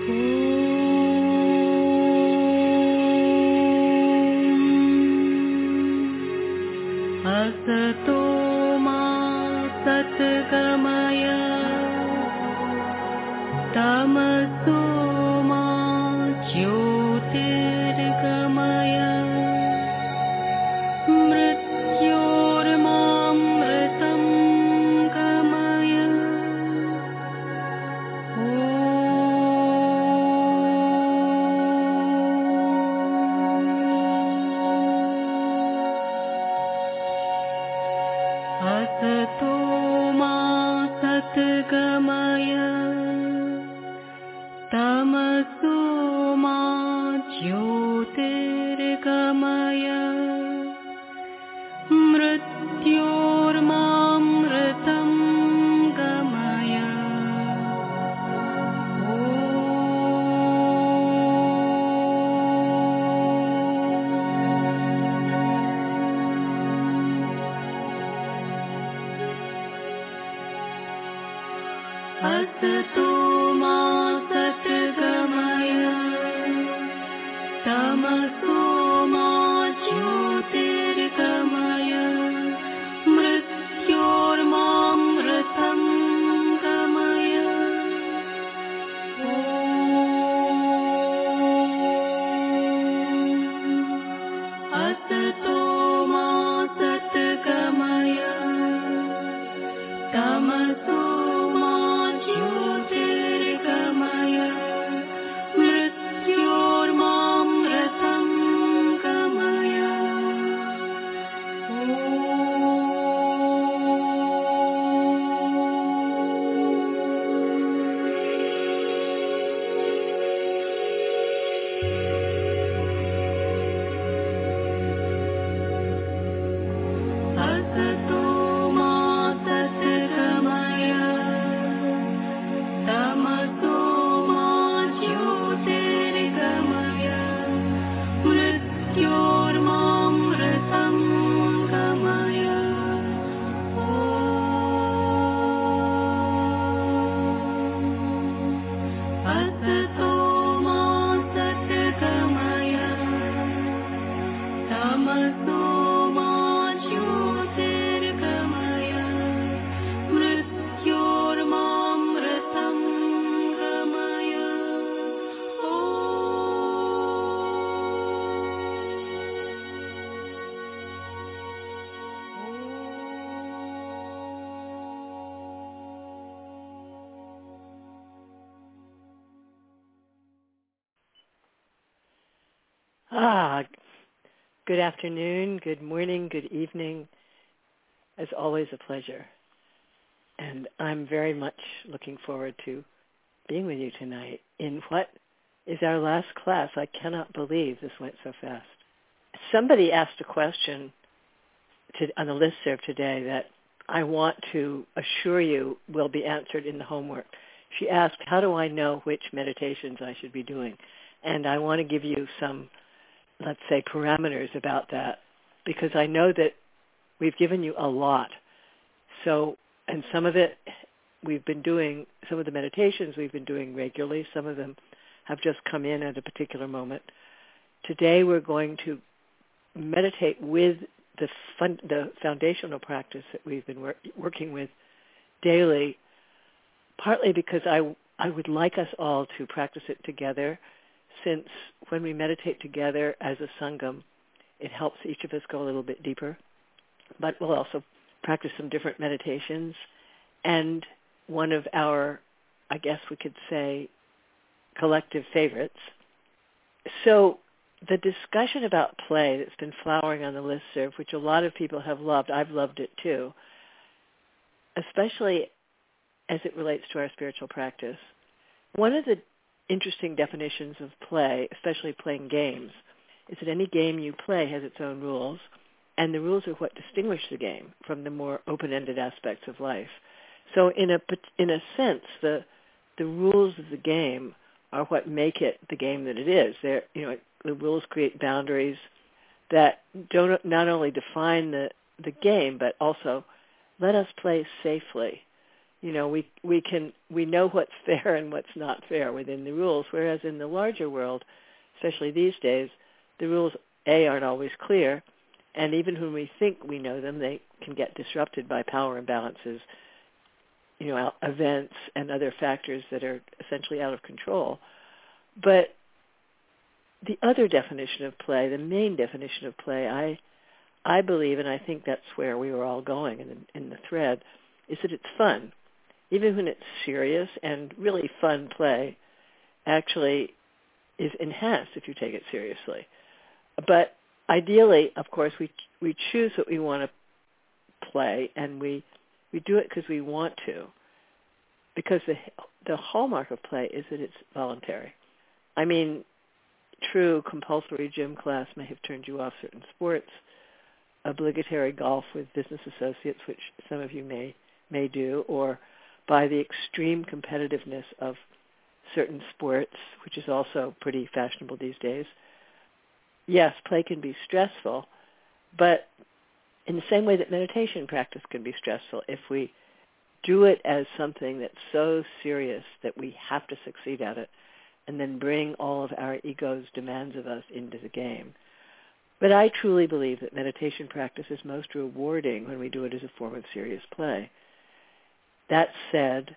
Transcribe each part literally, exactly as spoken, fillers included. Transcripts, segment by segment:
असतो मा सद्गमय तमसो मा ज्योतिर्गमय मृत्योर्मामृतं गमय असतो मा सद्गमय तमसो मा ज्योतिर्गमय मृत्योर्मामृतं गमय असतो मा सद्गमय तमसो मा ज्योतिर्गमय मृत्योर्मामृतं गमय असतो मा सद्गमय तमसो मा ज्योतिर्गमय मृत्योर्मामृतं गमय असतो मा सद्गमय तमसो मा ज्योतिर्गमय मृत्योर्मामृतं गमय असतो मा सद्गमय तमसो मा ज्योतिर्गमय मृत्योर्मामृतं गमय Ah, good afternoon, good morning, good evening. As always, a pleasure. And I'm very much looking forward to being with you tonight in what is our last class. I cannot believe this went so fast. Somebody asked a question to, on the listserv today that I want to assure you will be answered in the homework. She asked, how do I know which meditations I should be doing? And I want to give you some, let's say, parameters about that, because I know that we've given you a lot. So, and some of it we've been doing, some of the meditations we've been doing regularly. Some of them have just come in at a particular moment. Today we're going to meditate with the fun, the foundational practice that we've been wor- working with daily, partly because I, I would like us all to practice it together, since when we meditate together as a Sangam, it helps each of us go a little bit deeper. But we'll also practice some different meditations. And one of our, I guess we could say, collective favorites. So the discussion about play that's been flowering on the listserv, which a lot of people have loved, I've loved it too, especially as it relates to our spiritual practice. One of the interesting definitions of play, especially playing games, is that any game you play has its own rules, and the rules are what distinguish the game from the more open-ended aspects of life. So in a in a sense, the the rules of the game are what make it the game that it is. They're, you know, the rules create boundaries that don't not only define the, the game, but also let us play safely. You know, we we can we know what's fair and what's not fair within the rules, whereas in the larger world, especially these days, the rules, A, aren't always clear, and even when we think we know them, they can get disrupted by power imbalances, you know, events and other factors that are essentially out of control. But the other definition of play, the main definition of play, I I believe, and I think that's where we were all going in the, in the thread, is that it's fun. Even when it's serious, and really fun play actually is enhanced if you take it seriously. But ideally, of course, we we choose what we want to play, and we we do it because we want to. Because the the hallmark of play is that it's voluntary. I mean, true compulsory gym class may have turned you off certain sports, obligatory golf with business associates, which some of you may may do, or by the extreme competitiveness of certain sports, which is also pretty fashionable these days. Yes, play can be stressful, but in the same way that meditation practice can be stressful, if we do it as something that's so serious that we have to succeed at it, and then bring all of our ego's demands of us into the game. But I truly believe that meditation practice is most rewarding when we do it as a form of serious play. That said,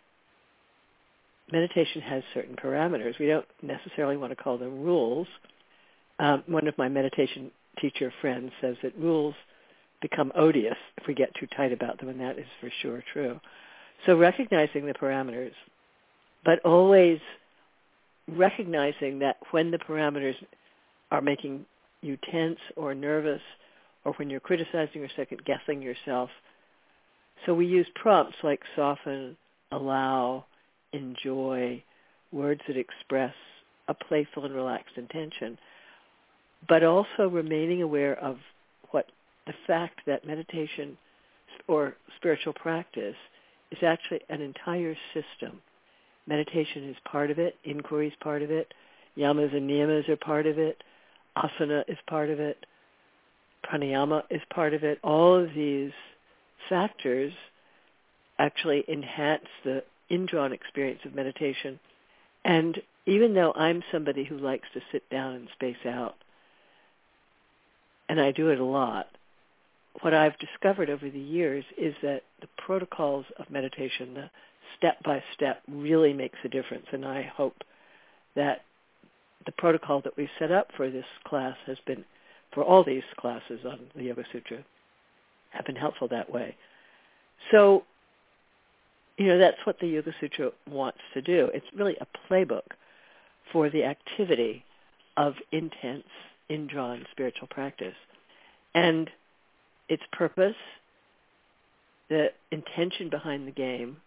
meditation has certain parameters. We don't necessarily want to call them rules. Um, one of my meditation teacher friends says that rules become odious if we get too tight about them, and that is for sure true. So recognizing the parameters, but always recognizing that when the parameters are making you tense or nervous, or when you're criticizing or second-guessing yourself. So we use prompts like soften, allow, enjoy, words that express a playful and relaxed intention, but also remaining aware of what the fact that meditation or spiritual practice is actually an entire system. Meditation is part of it, inquiry is part of it, yamas and niyamas are part of it, asana is part of it, pranayama is part of it. All of these factors actually enhance the indrawn experience of meditation. And even though I'm somebody who likes to sit down and space out, and I do it a lot, what I've discovered over the years is that the protocols of meditation, the step-by-step, really makes a difference. And I hope that the protocol that we've set up for this class has been, for all these classes on the Yoga Sutra, have been helpful that way. So, you know, that's what the Yoga Sutra wants to do. It's really a playbook for the activity of intense, indrawn spiritual practice. And its purpose, the intention behind the game,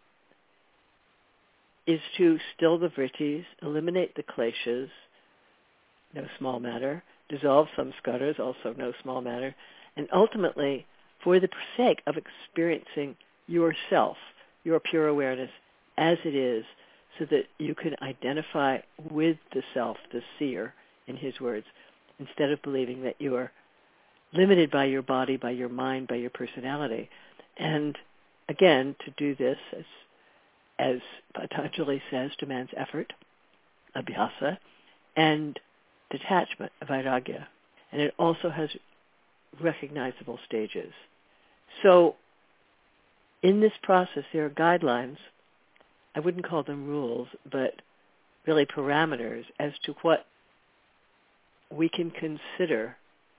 is to still the vrittis, eliminate the kleshas, no small matter, dissolve samskaras, also no small matter, and ultimately, for the sake of experiencing yourself, your pure awareness as it is, so that you can identify with the self, the seer, in his words, instead of believing that you are limited by your body, by your mind, by your personality. And again, to do this, as, as Patanjali says, demands effort, abhyasa, and detachment, vairagya. And it also has recognizable stages. So in this process, there are guidelines. I wouldn't call them rules, but really parameters as to what we can consider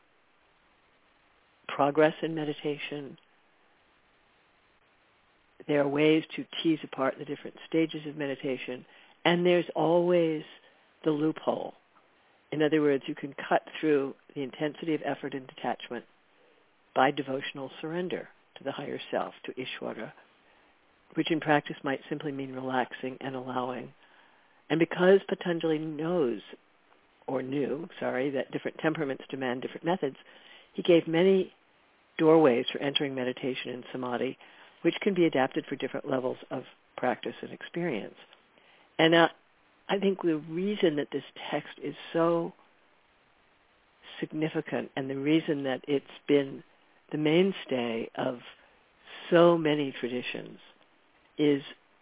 progress in meditation. There are ways to tease apart the different stages of meditation, and there's always the loophole. In other words, you can cut through the intensity of effort and detachment by devotional surrender to the higher self, to Ishvara, which in practice might simply mean relaxing and allowing. And because Patanjali knows, or knew, sorry, that different temperaments demand different methods, he gave many doorways for entering meditation and samadhi, which can be adapted for different levels of practice and experience. And uh, I think the reason that this text is so significant, and the reason that it's been the mainstay of so many traditions, is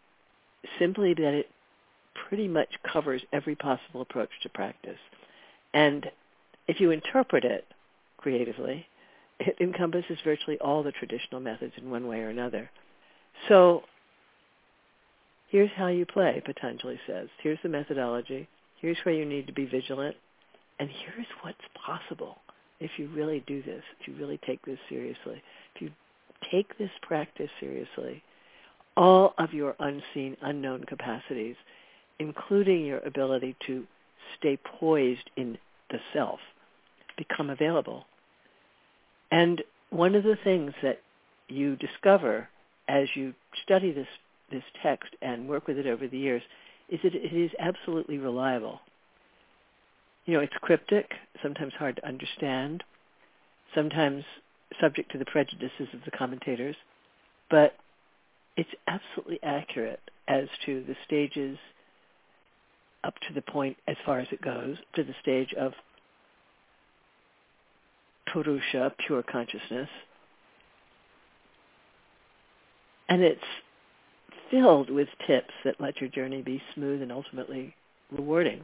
simply that it pretty much covers every possible approach to practice. And if you interpret it creatively, it encompasses virtually all the traditional methods in one way or another. So here's how you play, Patanjali says. Here's the methodology. Here's where you need to be vigilant. And here's what's possible if you really do this, if you really take this seriously. If you take this practice seriously, all of your unseen, unknown capacities, including your ability to stay poised in the self, become available. And one of the things that you discover as you study this, this text and work with it over the years is that it is absolutely reliable. You know, it's cryptic, sometimes hard to understand, sometimes subject to the prejudices of the commentators, but it's absolutely accurate as to the stages up to the point, as far as it goes, to the stage of Purusha, pure consciousness. And it's filled with tips that let your journey be smooth and ultimately rewarding.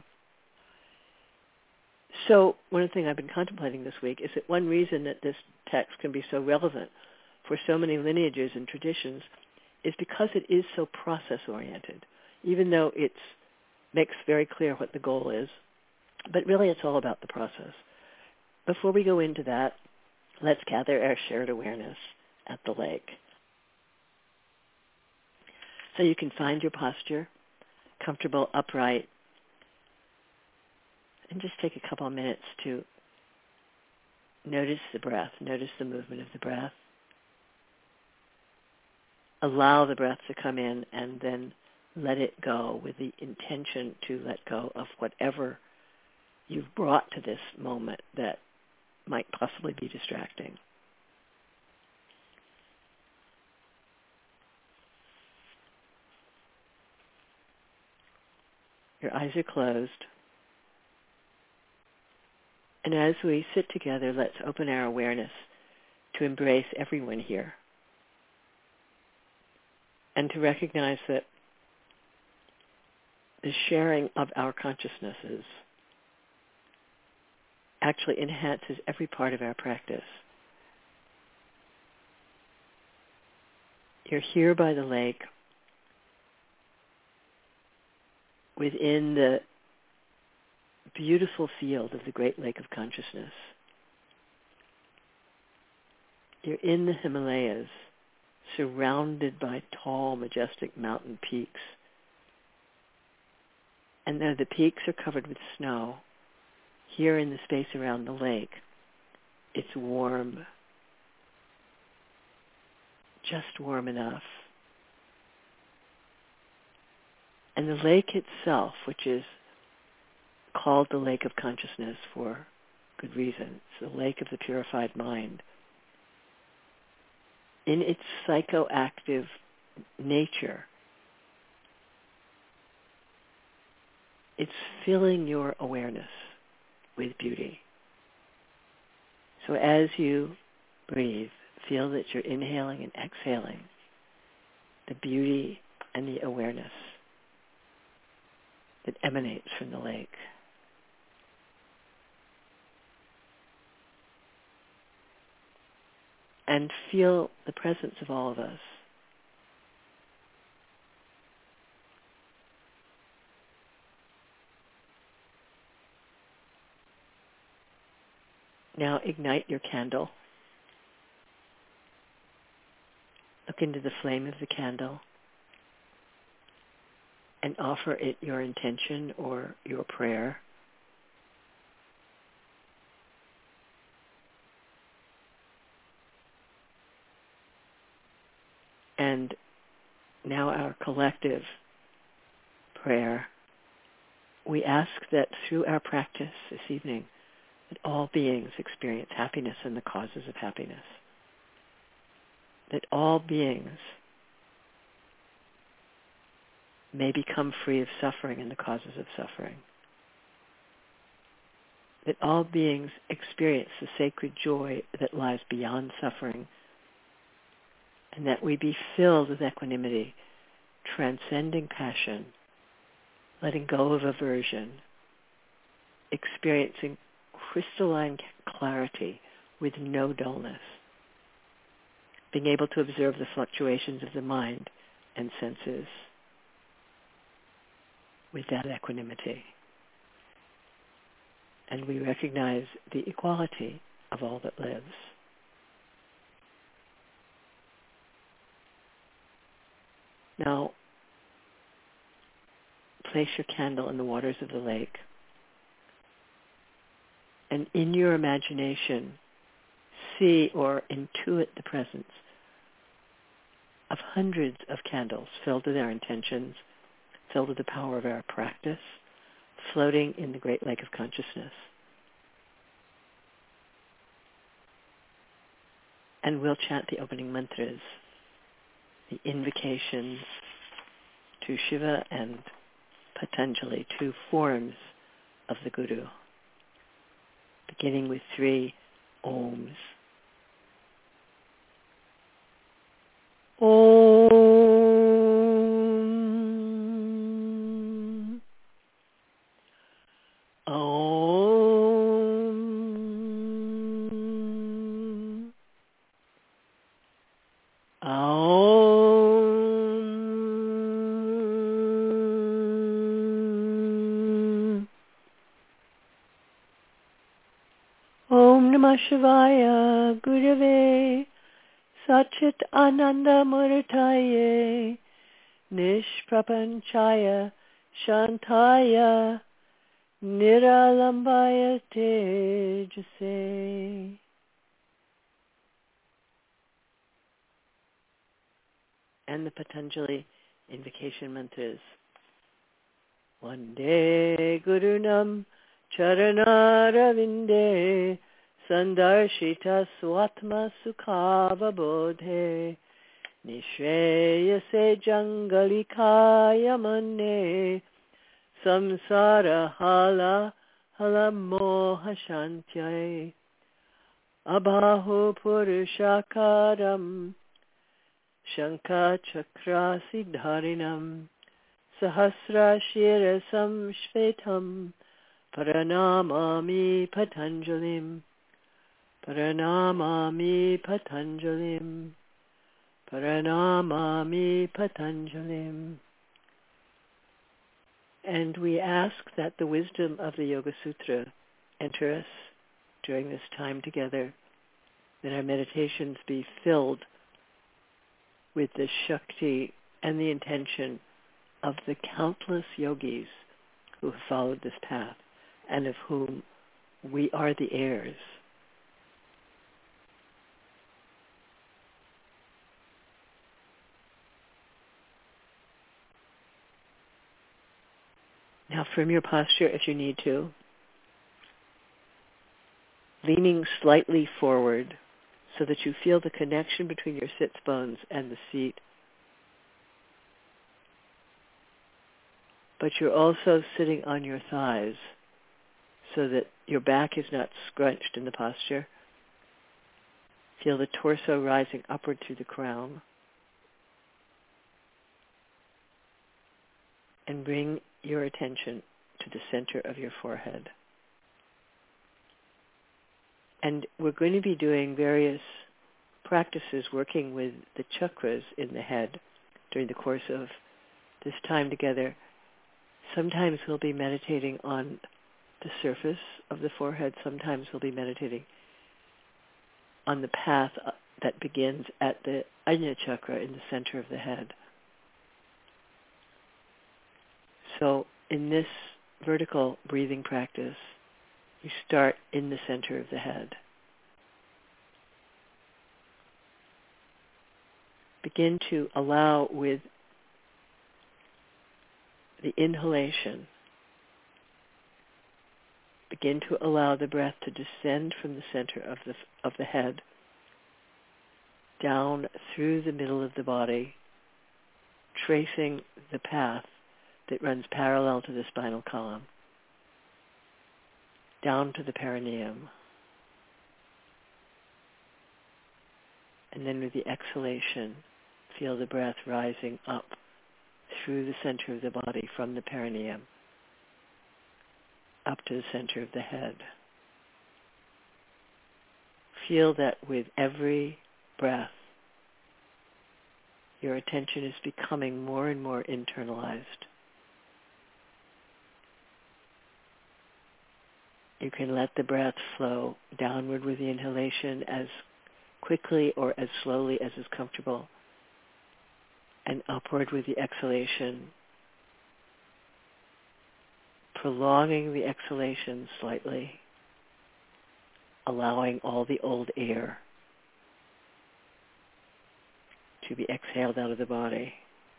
So one of the things I've been contemplating this week is that one reason that this text can be so relevant for so many lineages and traditions is because it is so process-oriented, even though it makes very clear what the goal is. But really it's all about the process. Before we go into that, let's gather our shared awareness at the lake. So you can find your posture, comfortable, upright, and just take a couple of minutes to notice the breath, notice the movement of the breath. Allow the breath to come in and then let it go with the intention to let go of whatever you've brought to this moment that might possibly be distracting. Your eyes are closed. And as we sit together, let's open our awareness to embrace everyone here and to recognize that the sharing of our consciousnesses actually enhances every part of our practice. You're here by the lake within the beautiful field of the Great Lake of Consciousness. You're in the Himalayas, surrounded by tall, majestic mountain peaks. And though the peaks are covered with snow, here in the space around the lake, it's warm, just warm enough. And the lake itself, which is called the Lake of Consciousness for good reason, it's the lake of the purified mind. In its psychoactive nature, it's filling your awareness with beauty. So as you breathe, feel that you're inhaling and exhaling the beauty and the awareness that emanates from the lake. And feel the presence of all of us. Now ignite your candle. Look into the flame of the candle and offer it your intention or your prayer. And now our collective prayer. We ask that through our practice this evening, that all beings experience happiness and the causes of happiness. That all beings may become free of suffering and the causes of suffering. That all beings experience the sacred joy that lies beyond suffering, and that we be filled with equanimity, transcending passion, letting go of aversion, experiencing crystalline clarity with no dullness, being able to observe the fluctuations of the mind and senses with that equanimity. And we recognize the equality of all that lives. Now, place your candle in the waters of the lake, and in your imagination, see or intuit the presence of hundreds of candles filled with our intentions, filled with the power of our practice, floating in the great lake of consciousness. And we'll chant the opening mantras, the invocations to Shiva and Patanjali, two forms of the Guru, beginning with three Oms. Om. Om. Om. Om Namah Shivaya Gurave Satchit Ananda Murtaye Nishprapanchaya Shantaya Niralambaya Tejase. And the Patanjali invocation mantras. Vande Gurunam Charanaravinde Sandarshita Swatma Sukhava Bodhe Nishreyase Jangalikaya Mane Samsara Hala Hala Moha Shantyaye Abhahu Purushakaram Shankha Chakra Siddharinam Sahasra Shirasam Shvetam Paranamami Patanjalim Paranamami Patanjalim Paranamami Patanjalim. And we ask that the wisdom of the Yoga Sutra enter us during this time together, that our meditations be filled with the Shakti and the intention of the countless yogis who have followed this path and of whom we are the heirs. Now from your posture, if you need to, leaning slightly forward so that you feel the connection between your sits bones and the seat. But you're also sitting on your thighs so that your back is not scrunched in the posture. Feel the torso rising upward through the crown. And bring your attention to the center of your forehead. And we're going to be doing various practices working with the chakras in the head during the course of this time together. Sometimes we'll be meditating on the surface of the forehead. Sometimes we'll be meditating on the path that begins at the Ajna chakra in the center of the head. So in this vertical breathing practice, you start in the center of the head. Begin to allow with the inhalation, begin to allow the breath to descend from the center of the of the head down through the middle of the body, tracing the path that runs parallel to the spinal column, down to the perineum. And then with the exhalation, feel the breath rising up through the center of the body from the perineum up to the center of the head. Feel that with every breath, your attention is becoming more and more internalized. You can let the breath flow downward with the inhalation as quickly or as slowly as is comfortable, and upward with the exhalation, prolonging the exhalation slightly, allowing all the old air to be exhaled out of the body.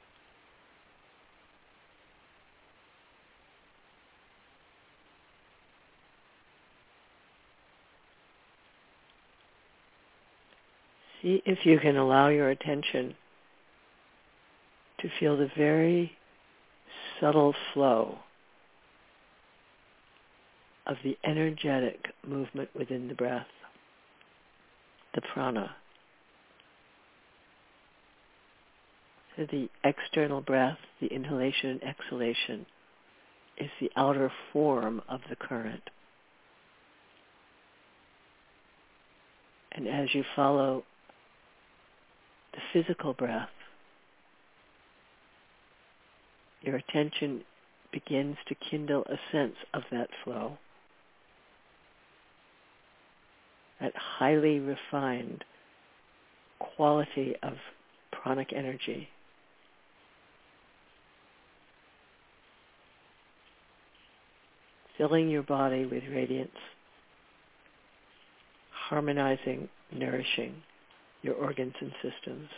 See if you can allow your attention to feel the very subtle flow of the energetic movement within the breath, the prana. So the external breath, the inhalation and exhalation, is the outer form of the current. And as you follow the physical breath, your attention begins to kindle a sense of that flow, that highly refined quality of pranic energy. Filling your body with radiance, harmonizing, nourishing your organs and systems.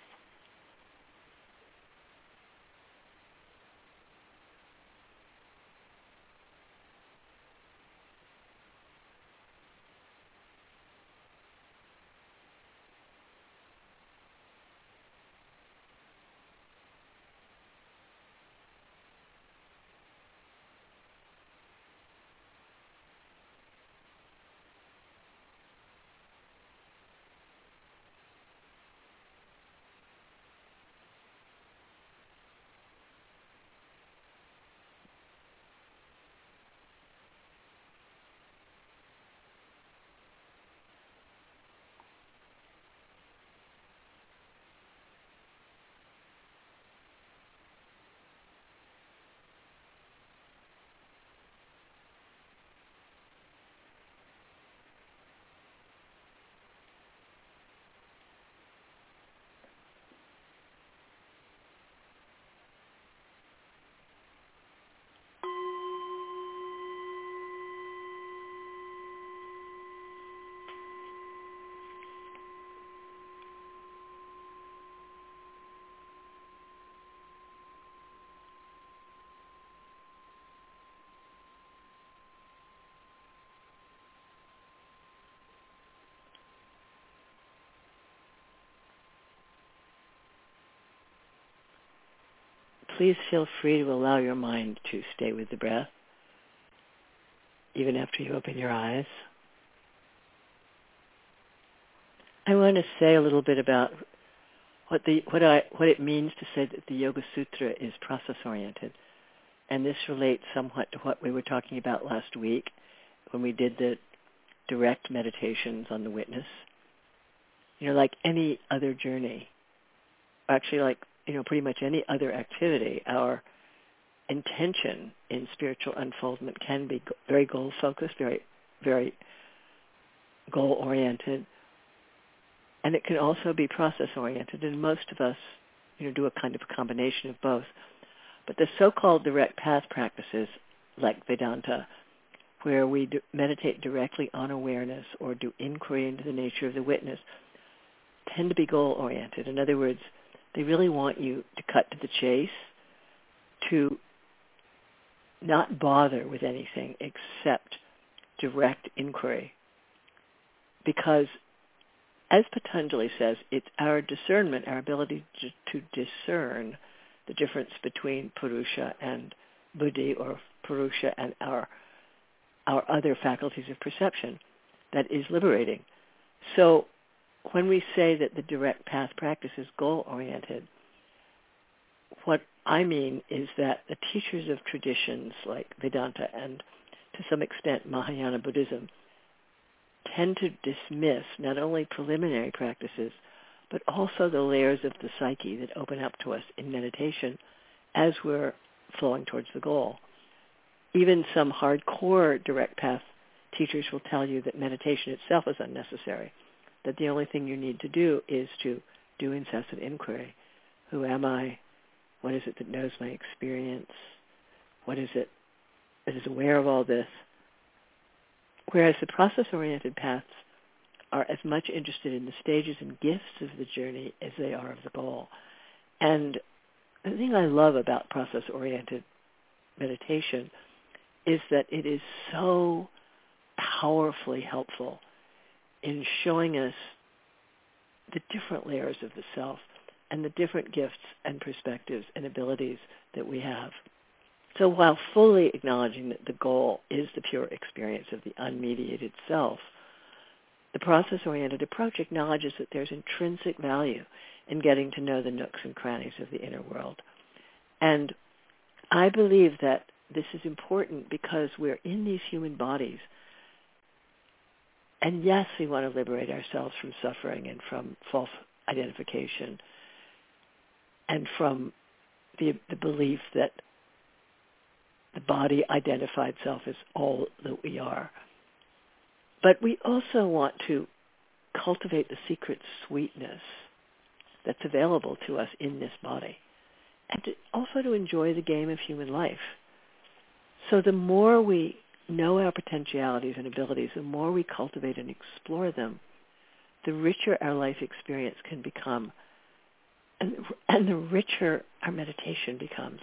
Please feel free to allow your mind to stay with the breath, even after you open your eyes. I want to say a little bit about what the what I what it means to say that the Yoga Sutra is process-oriented, and this relates somewhat to what we were talking about last week when we did the direct meditations on the witness. You know, like any other journey, actually, like you know, pretty much any other activity, our intention in spiritual unfoldment can be very goal-focused, very, very goal-oriented, and it can also be process-oriented. And most of us, you know, do a kind of a combination of both. But the so-called direct path practices, like Vedanta, where we do meditate directly on awareness or do inquiry into the nature of the witness, tend to be goal-oriented. In other words, they really want you to cut to the chase, to not bother with anything except direct inquiry. Because, as Patanjali says, it's our discernment, our ability to, to discern the difference between Purusha and Buddhi, or Purusha and our our other faculties of perception, that is liberating. So when we say that the direct path practice is goal-oriented, what I mean is that the teachers of traditions like Vedanta and to some extent Mahayana Buddhism tend to dismiss not only preliminary practices, but also the layers of the psyche that open up to us in meditation as we're flowing towards the goal. Even some hardcore direct path teachers will tell you that meditation itself is unnecessary, that the only thing you need to do is to do incessant inquiry. Who am I? What is it that knows my experience? What is it that is aware of all this? Whereas the process-oriented paths are as much interested in the stages and gifts of the journey as they are of the goal. And the thing I love about process-oriented meditation is that it is so powerfully helpful in showing us the different layers of the self and the different gifts and perspectives and abilities that we have. So while fully acknowledging that the goal is the pure experience of the unmediated self, the process-oriented approach acknowledges that there's intrinsic value in getting to know the nooks and crannies of the inner world. And I believe that this is important because we're in these human bodies. And yes, we want to liberate ourselves from suffering and from false identification and from the, the belief that the body-identified self is all that we are. But we also want to cultivate the secret sweetness that's available to us in this body, and to, also to enjoy the game of human life. So the more we know our potentialities and abilities, the more we cultivate and explore them, the richer our life experience can become, and, and the richer our meditation becomes.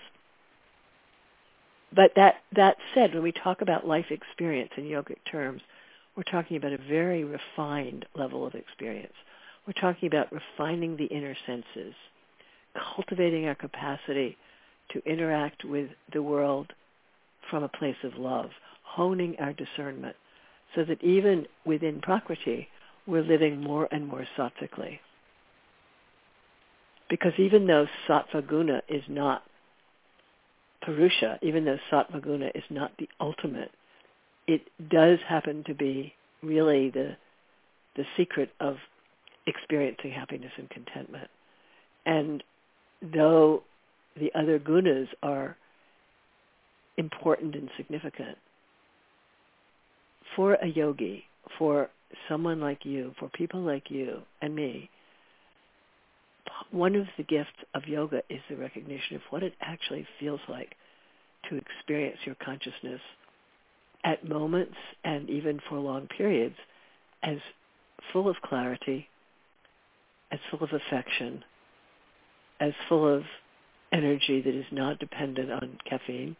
But that, that said, when we talk about life experience in yogic terms, we're talking about a very refined level of experience. We're talking about refining the inner senses, cultivating our capacity to interact with the world from a place of love, honing our discernment so that even within Prakriti, we're living more and more sattvically. Because even though sattva guna is not Purusha, even though sattva guna is not the ultimate, it does happen to be really the the secret of experiencing happiness and contentment. And though the other gunas are important and significant, for a yogi, for someone like you, for people like you and me, one of the gifts of yoga is the recognition of what it actually feels like to experience your consciousness at moments and even for long periods as full of clarity, as full of affection, as full of energy that is not dependent on caffeine.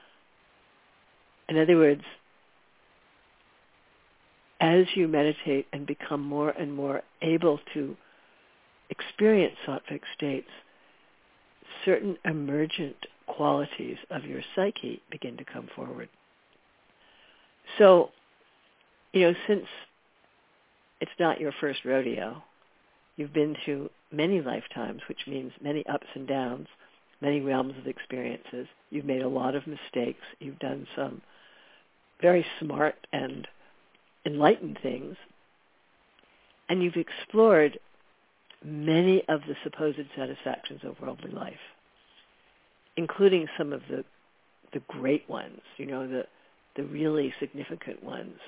In other words, as you meditate and become more and more able to experience sattvic states, certain emergent qualities of your psyche begin to come forward. So, you know, since it's not your first rodeo, you've been through many lifetimes, which means many ups and downs, many realms of experiences. You've made a lot of mistakes. You've done some very smart and enlightened things. And you've explored many of the supposed satisfactions of worldly life, including some of the the great ones, you know, the the really significant ones,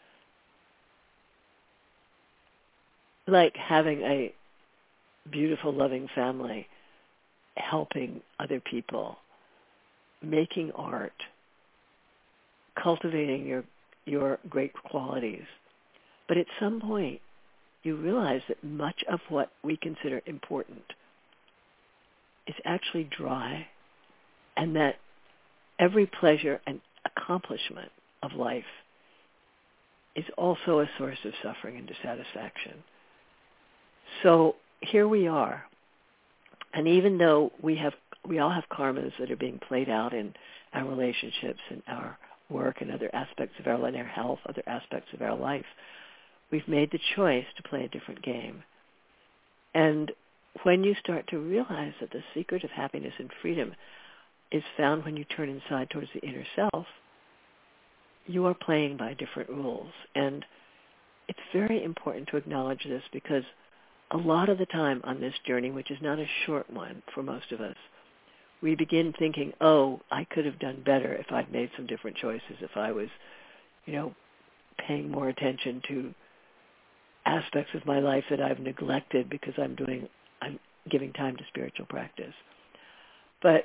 like having a beautiful, loving family, helping other people, making art, cultivating your your great qualities. But at some point, you realize that much of what we consider important is actually dry, and that every pleasure and accomplishment of life is also a source of suffering and dissatisfaction. So here we are, and even though we have, we all have karmas that are being played out in our relationships and our work and other aspects of our life, our health, other aspects of our life, we've made the choice to play a different game. And when you start to realize that the secret of happiness and freedom is found when you turn inside towards the inner self, you are playing by different rules. And it's very important to acknowledge this, because a lot of the time on this journey, which is not a short one for most of us, we begin thinking, oh, I could have done better if I'd made some different choices, if I was, you know, paying more attention to aspects of my life that I've neglected because I'm doing, I'm giving time to spiritual practice. But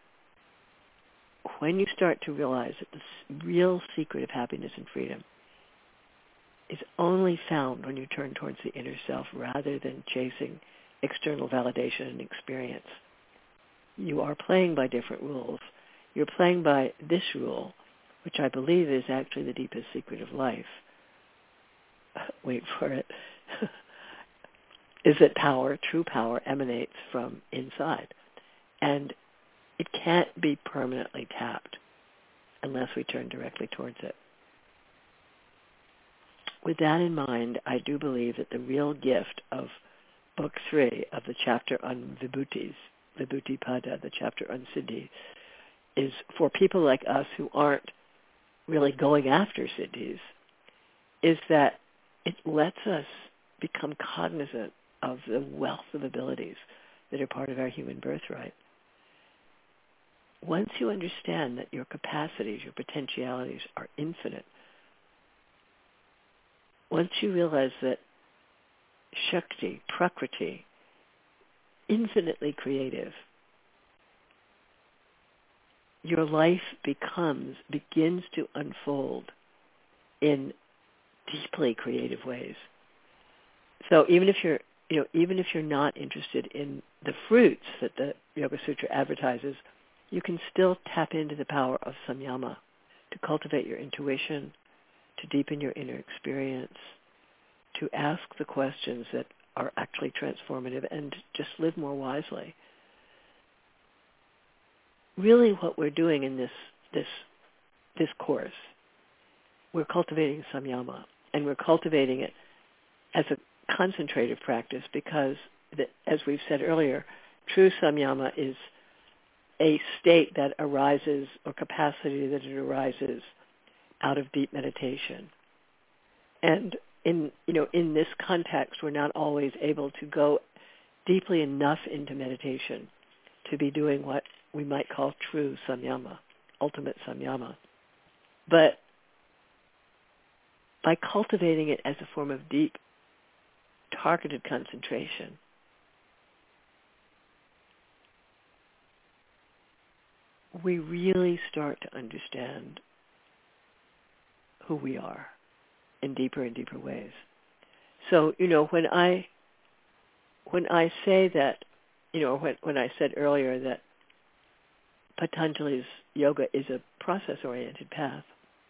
when you start to realize that the real secret of happiness and freedom is only found when you turn towards the inner self rather than chasing external validation and experience, you are playing by different rules. You're playing by this rule, which I believe is actually the deepest secret of life. Wait for it. Is that power, true power, emanates from inside. And it can't be permanently tapped unless we turn directly towards it. With that in mind, I do believe that the real gift of Book three of the chapter on Vibhutis, Vibhuti Pada, the chapter on Siddhi, is for people like us who aren't really going after Siddhis, is that it lets us become cognizant of the wealth of abilities that are part of our human birthright. Once you understand that your capacities, your potentialities are infinite, once you realize that Shakti, Prakriti, infinitely creative, your life becomes, begins to unfold in deeply creative ways. So even if you're, you know, even if you're not interested in the fruits that the Yoga Sutra advertises, you can still tap into the power of samyama to cultivate your intuition, to deepen your inner experience, to ask the questions that are actually transformative, and just live more wisely. Really what we're doing in this this this course, we're cultivating samyama, and we're cultivating it as a concentrative practice because, the, as we've said earlier, true samyama is a state that arises, or capacity that it arises out of deep meditation. And in, you know, in this context, we're not always able to go deeply enough into meditation to be doing what we might call true samyama, ultimate samyama. But by cultivating it as a form of deep, targeted concentration, we really start to understand who we are in deeper and deeper ways. So, you know, when I when I say that, you know, when, when I said earlier that Patanjali's yoga is a process-oriented path,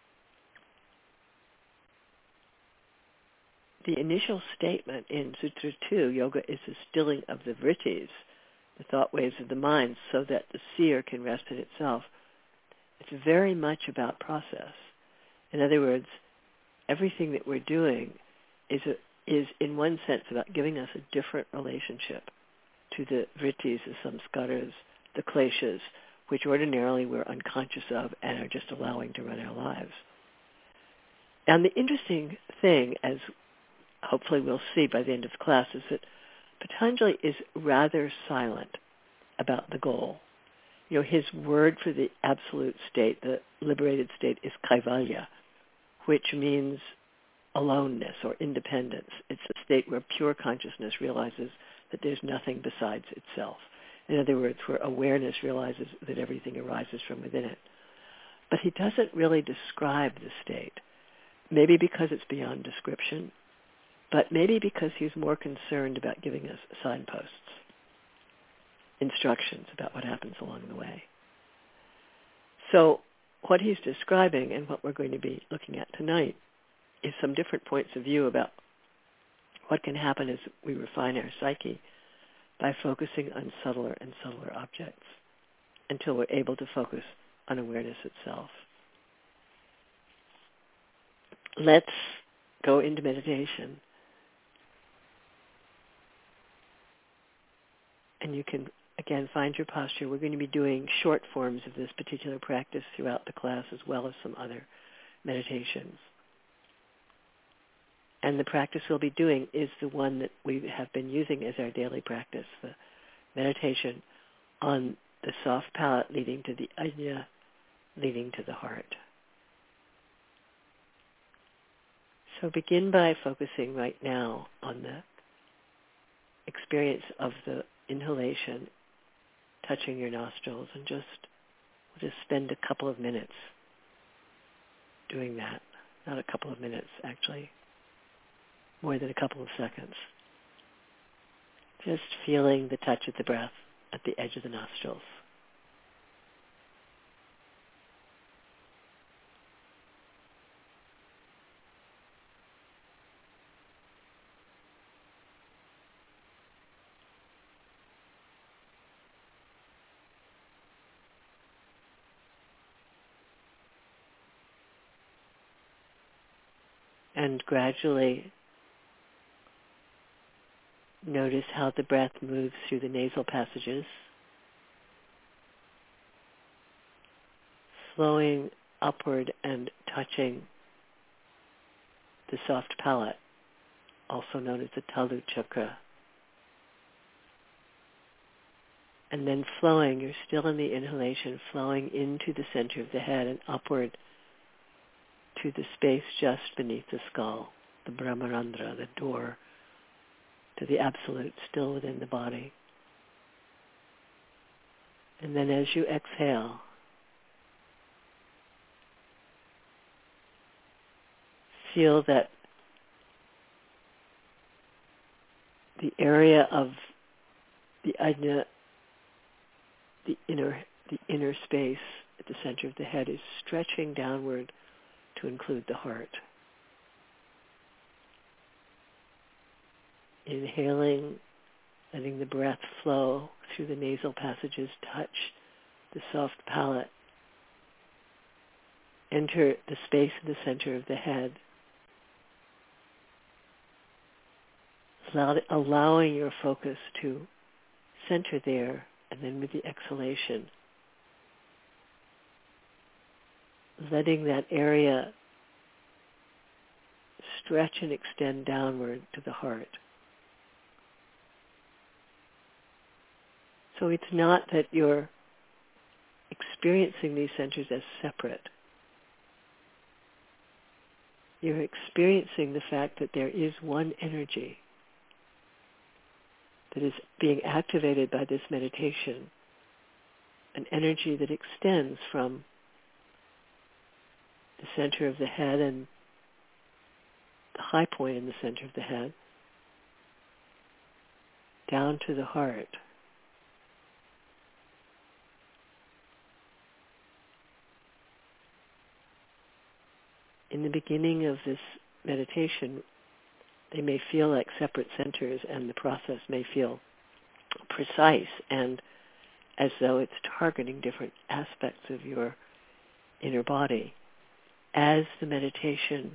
the initial statement in Sutra two, yoga is the stilling of the vrittis, the thought waves of the mind, so that the seer can rest in itself. It's very much about process. In other words, everything that we're doing is, a, is in one sense about giving us a different relationship to the vrittis, the samskaras, the kleshas, which ordinarily we're unconscious of and are just allowing to run our lives. And the interesting thing, as hopefully we'll see by the end of the class, is that Patanjali is rather silent about the goal. You know, his word for the absolute state, the liberated state, is kaivalya, which means aloneness or independence. It's a state where pure consciousness realizes that there's nothing besides itself. In other words, where awareness realizes that everything arises from within it. But he doesn't really describe the state, maybe because it's beyond description, but maybe because he's more concerned about giving us signposts, instructions about what happens along the way. So what he's describing and what we're going to be looking at tonight is some different points of view about what can happen as we refine our psyche by focusing on subtler and subtler objects until we're able to focus on awareness itself. Let's go into meditation. And you can, again, find your posture. We're going to be doing short forms of this particular practice throughout the class as well as some other meditations. And the practice we'll be doing is the one that we have been using as our daily practice, the meditation on the soft palate leading to the ajna, leading to the heart. So begin by focusing right now on the experience of the inhalation touching your nostrils, and just we'll just spend a couple of minutes doing that. Not a couple of minutes, actually, more than a couple of seconds. Just feeling the touch of the breath at the edge of the nostrils. And gradually notice how the breath moves through the nasal passages, flowing upward and touching the soft palate, also known as the talu chakra. And then flowing, you're still in the inhalation, flowing into the center of the head and upward to the space just beneath the skull, the Brahmarandra, the door to the Absolute still within the body. And then as you exhale, feel that the area of the ajna, the inner, the inner space at the center of the head, is stretching downward to include the heart. Inhaling, letting the breath flow through the nasal passages, touch the soft palate, enter the space in the center of the head, Allow, allowing your focus to center there, and then with the exhalation, letting that area stretch and extend downward to the heart. So it's not that you're experiencing these centers as separate. You're experiencing the fact that there is one energy that is being activated by this meditation, an energy that extends from the center of the head and the high point in the center of the head down to the heart. In the beginning of this meditation, they may feel like separate centers, and the process may feel precise and as though it's targeting different aspects of your inner body. As the meditation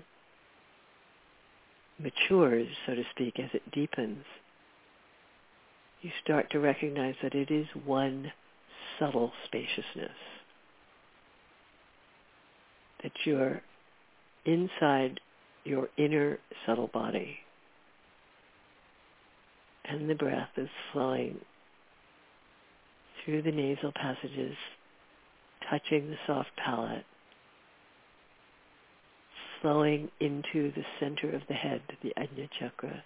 matures, so to speak, as it deepens, you start to recognize that it is one subtle spaciousness, that you're inside your inner subtle body, and the breath is flowing through the nasal passages, touching the soft palate, flowing into the center of the head, the Ajna chakra.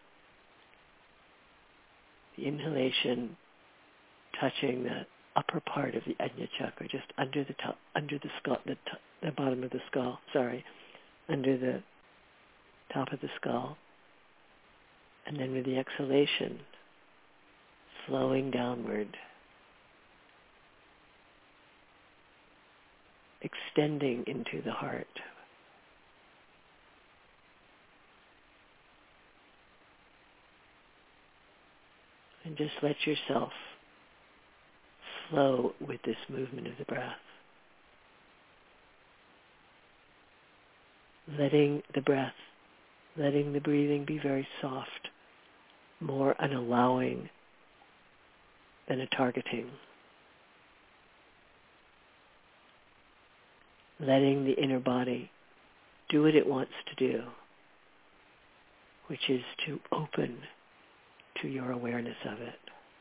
The inhalation touching the upper part of the Ajna chakra, just under the top, under the skull, the, top, the bottom of the skull. Sorry, under the top of the skull, and then with the exhalation, flowing downward, extending into the heart. And just let yourself flow with this movement of the breath. Letting the breath, letting the breathing be very soft, more an allowing than a targeting. Letting the inner body do what it wants to do, which is to open to your awareness of it.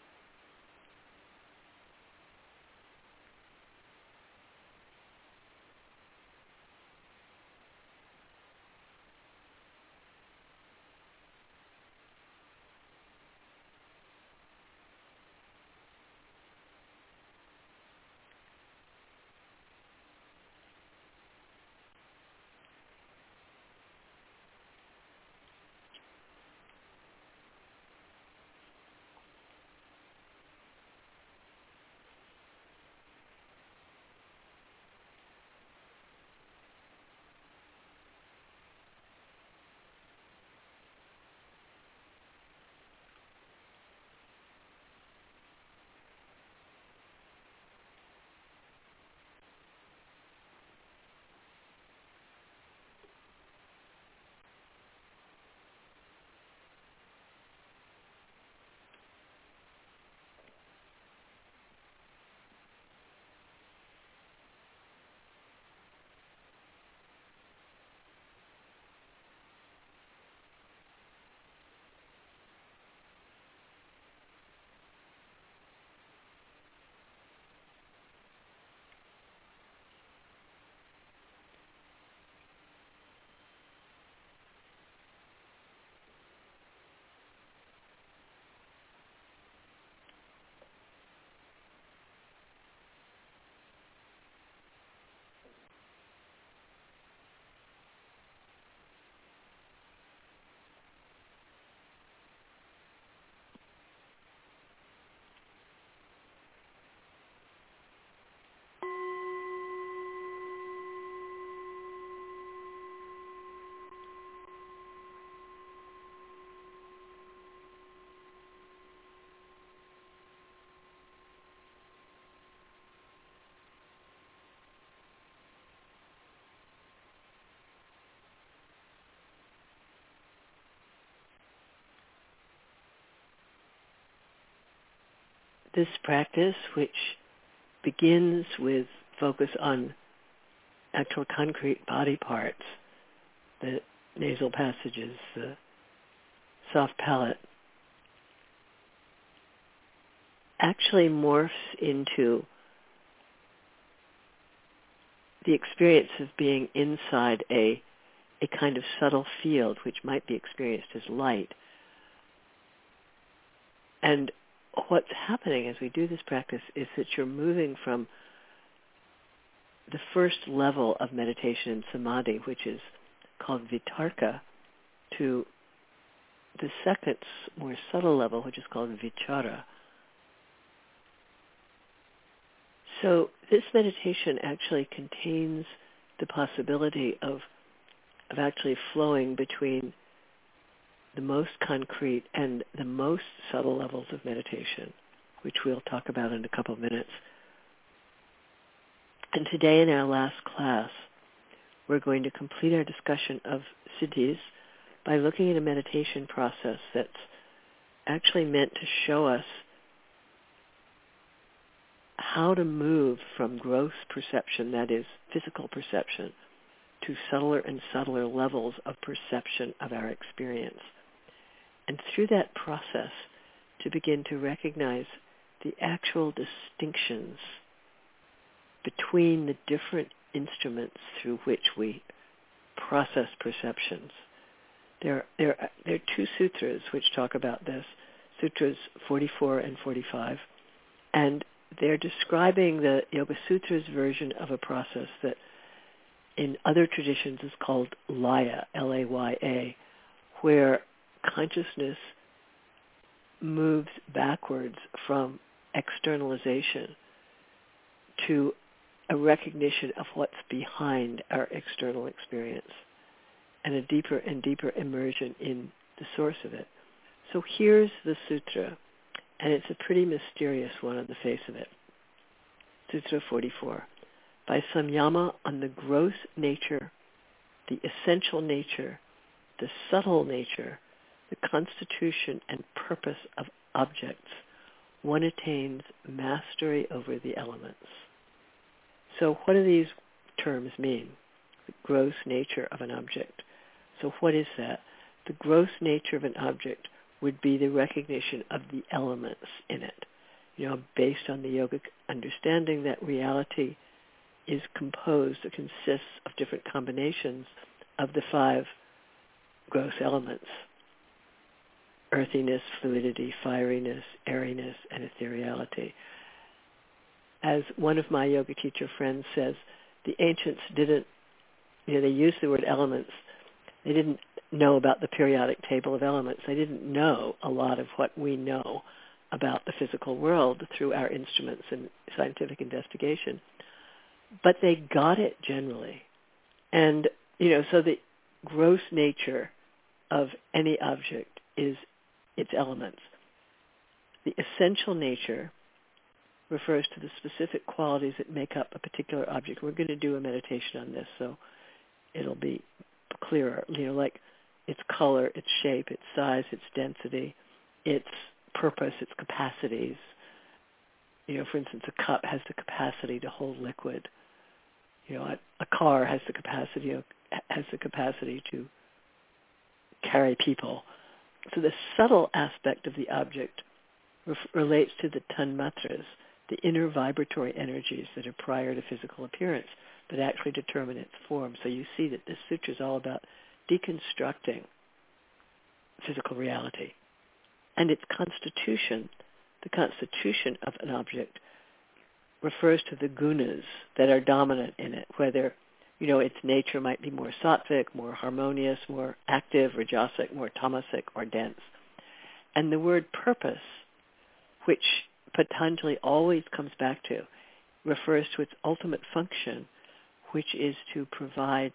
This practice, which begins with focus on actual concrete body parts, the nasal passages, the soft palate, actually morphs into the experience of being inside a, a kind of subtle field, which might be experienced as light. And what's happening as we do this practice is that you're moving from the first level of meditation and samadhi, which is called vitarka, to the second, more subtle level, which is called vichara. So this meditation actually contains the possibility of, of actually flowing between the most concrete and the most subtle levels of meditation, which we'll talk about in a couple of minutes. And today in our last class, we're going to complete our discussion of siddhis by looking at a meditation process that's actually meant to show us how to move from gross perception, that is physical perception, to subtler and subtler levels of perception of our experience. And through that process, to begin to recognize the actual distinctions between the different instruments through which we process perceptions. There, there, there are two sutras which talk about this, sutras forty-four and forty-five, and they're describing the Yoga Sutras version of a process that in other traditions is called laya, L A Y A, where consciousness moves backwards from externalization to a recognition of what's behind our external experience and a deeper and deeper immersion in the source of it. So here's the sutra, and it's a pretty mysterious one on the face of it. Sutra forty-four. By samyama on the gross nature, the essential nature, the subtle nature, the constitution and purpose of objects, one attains mastery over the elements. So what do these terms mean? The gross nature of an object. So what is that? The gross nature of an object would be the recognition of the elements in it. You know, based on the yogic understanding that reality is composed, it consists of different combinations of the five gross elements: earthiness, fluidity, fieriness, airiness, and ethereality. As one of my yoga teacher friends says, the ancients didn't, you know, they used the word elements. They didn't know about the periodic table of elements. They didn't know a lot of what we know about the physical world through our instruments and scientific investigation. But they got it generally. And, you know, so the gross nature of any object is its elements. The essential nature refers to the specific qualities that make up a particular object. We're going to do a meditation on this, so it'll be clearer. You know, like its color, its shape, its size, its density, its purpose, its capacities. You know, for instance, a cup has the capacity to hold liquid. You know, a, a car has the capacity has the capacity to carry people. So the subtle aspect of the object ref- relates to the tanmatras, the inner vibratory energies that are prior to physical appearance, but actually determine its form. So you see that this sutra is all about deconstructing physical reality. And its constitution, the constitution of an object, refers to the gunas that are dominant in it, whether, you know, its nature might be more sattvic, more harmonious, more active, rajasic, more tamasic, or dense. And the word purpose, which Patanjali always comes back to, refers to its ultimate function, which is to provide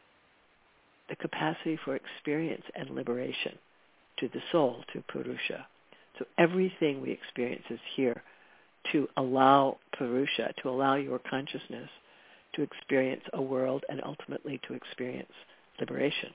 the capacity for experience and liberation to the soul, to Purusha. So everything we experience is here to allow Purusha, to allow your consciousness to experience a world and ultimately to experience liberation.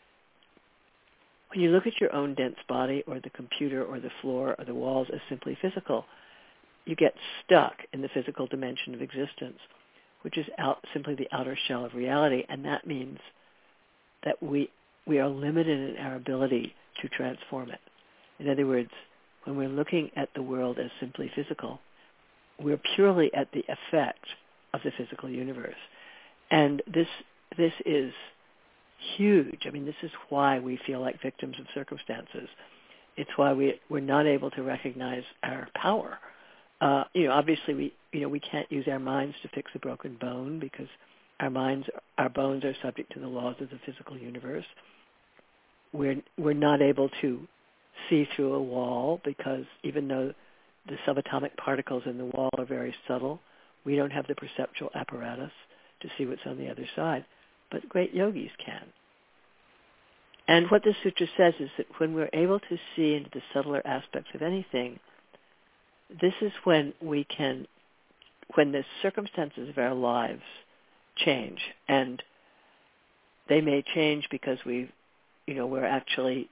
When you look at your own dense body or the computer or the floor or the walls as simply physical, you get stuck in the physical dimension of existence, which is out, simply the outer shell of reality, and that means that we we are limited in our ability to transform it. In other words, when we're looking at the world as simply physical, we're purely at the effect of the physical universe. And this this is huge. I mean, this is why we feel like victims of circumstances. It's why we, we're not able to recognize our power. Uh, you know, obviously, we you know we can't use our minds to fix a broken bone because our minds, our bones are subject to the laws of the physical universe. We're we're not able to see through a wall because even though the subatomic particles in the wall are very subtle, we don't have the perceptual apparatus to see what's on the other side. But great yogis can. And what this sutra says is that when we're able to see into the subtler aspects of anything, this is when we can, when the circumstances of our lives change, and they may change because we, you know, we're actually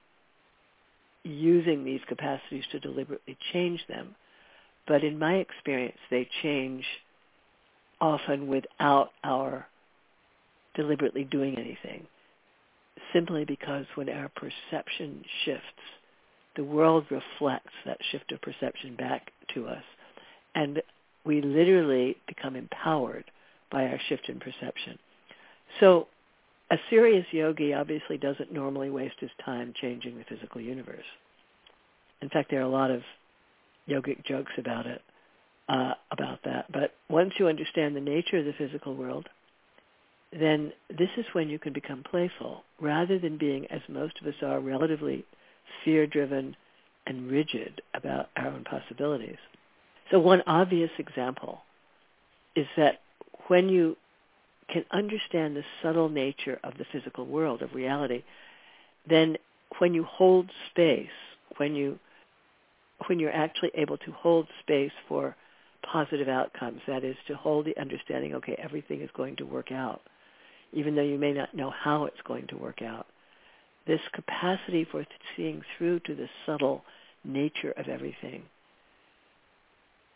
using these capacities to deliberately change them. But in my experience, they change often without our deliberately doing anything, simply because when our perception shifts, the world reflects that shift of perception back to us, and we literally become empowered by our shift in perception. So a serious yogi obviously doesn't normally waste his time changing the physical universe. In fact, there are a lot of yogic jokes about it, uh, about that. But once you understand the nature of the physical world, then this is when you can become playful, rather than being, as most of us are, relatively fear-driven and rigid about our own possibilities. So one obvious example is that when you can understand the subtle nature of the physical world, of reality, then when you hold space, when you when you're actually able to hold space for positive outcomes, that is, to hold the understanding, okay, everything is going to work out, even though you may not know how it's going to work out. This capacity for seeing through to the subtle nature of everything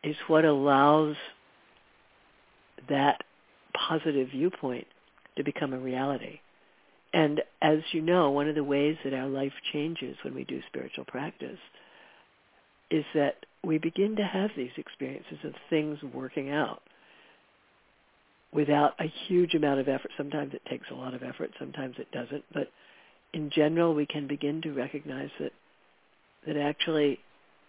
is what allows that positive viewpoint to become a reality. And as you know, one of the ways that our life changes when we do spiritual practice is that we begin to have these experiences of things working out without a huge amount of effort. Sometimes it takes a lot of effort, sometimes it doesn't. But in general, we can begin to recognize that that actually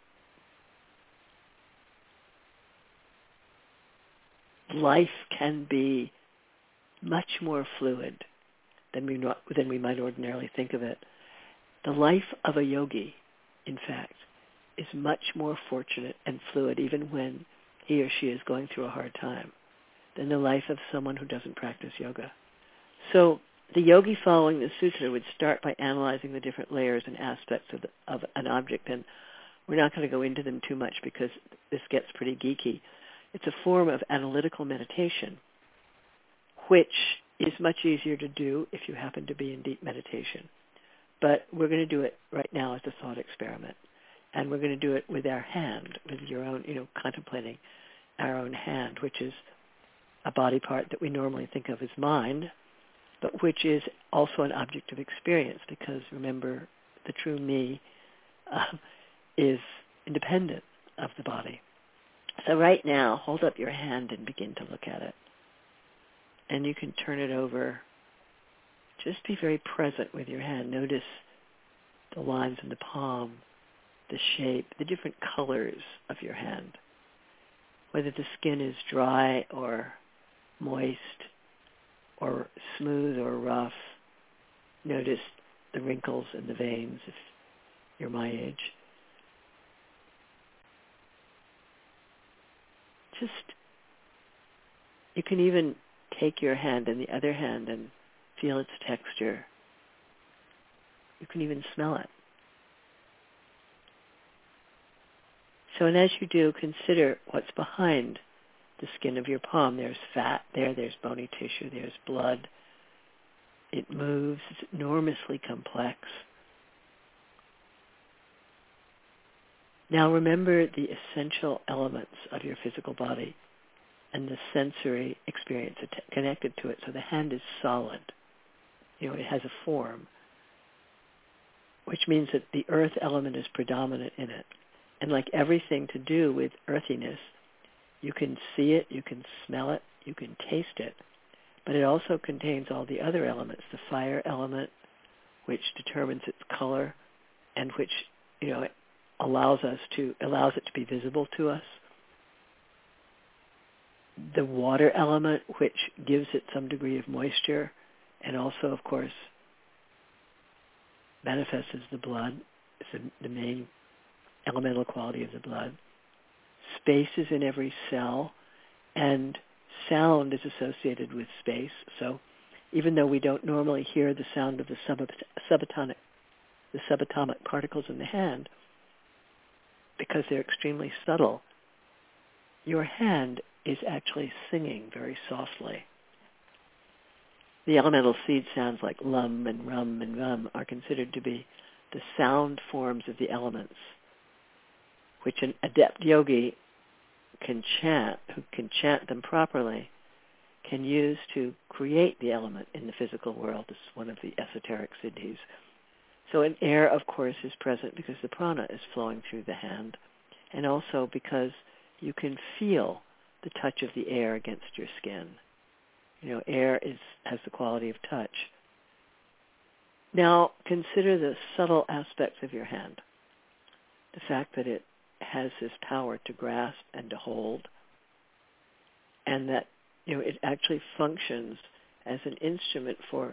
life can be much more fluid than we not, than we might ordinarily think of it. The life of a yogi, in fact, is much more fortunate and fluid, even when he or she is going through a hard time, than the life of someone who doesn't practice yoga. So the yogi following the sutra would start by analyzing the different layers and aspects of, the, of an object, and we're not going to go into them too much because this gets pretty geeky. It's a form of analytical meditation, which is much easier to do if you happen to be in deep meditation. But we're going to do it right now as a thought experiment. And we're going to do it with our hand, with your own, you know, contemplating our own hand, which is a body part that we normally think of as mind, but which is also an object of experience because, remember, the true me uh, is independent of the body. So right now, hold up your hand and begin to look at it. And you can turn it over. Just be very present with your hand. Notice the lines in the palm, the shape, the different colors of your hand, whether the skin is dry or moist or smooth or rough. Notice the wrinkles in the veins if you're my age. Just, you can even take your hand in the other hand and feel its texture. You can even smell it. So, and as you do, consider what's behind the skin of your palm. There's fat there, there's bony tissue, there's blood. It moves, it's enormously complex. Now remember the essential elements of your physical body and the sensory experience connected to it. So the hand is solid. You know, it has a form, which means that the earth element is predominant in it. And like everything to do with earthiness, you can see it, you can smell it, you can taste it, but it also contains all the other elements, the fire element, which determines its color and which, you know, allows us to, allows it to be visible to us. The water element, which gives it some degree of moisture and also, of course, manifests as the blood. It's the, the main elemental quality of the blood. Space is in every cell, and sound is associated with space. So even though we don't normally hear the sound of the sub- subatomic, the subatomic particles in the hand, because they're extremely subtle, your hand is actually singing very softly. The elemental seed sounds like lum and rum and rum are considered to be the sound forms of the elements, which an adept yogi can chant, who can chant them properly, can use to create the element in the physical world. This is one of the esoteric siddhis. So an air, of course, is present because the prana is flowing through the hand, and also because you can feel the touch of the air against your skin. You know, air is has the quality of touch. Now, consider the subtle aspects of your hand. The fact that it has this power to grasp and to hold, and that, you know, it actually functions as an instrument for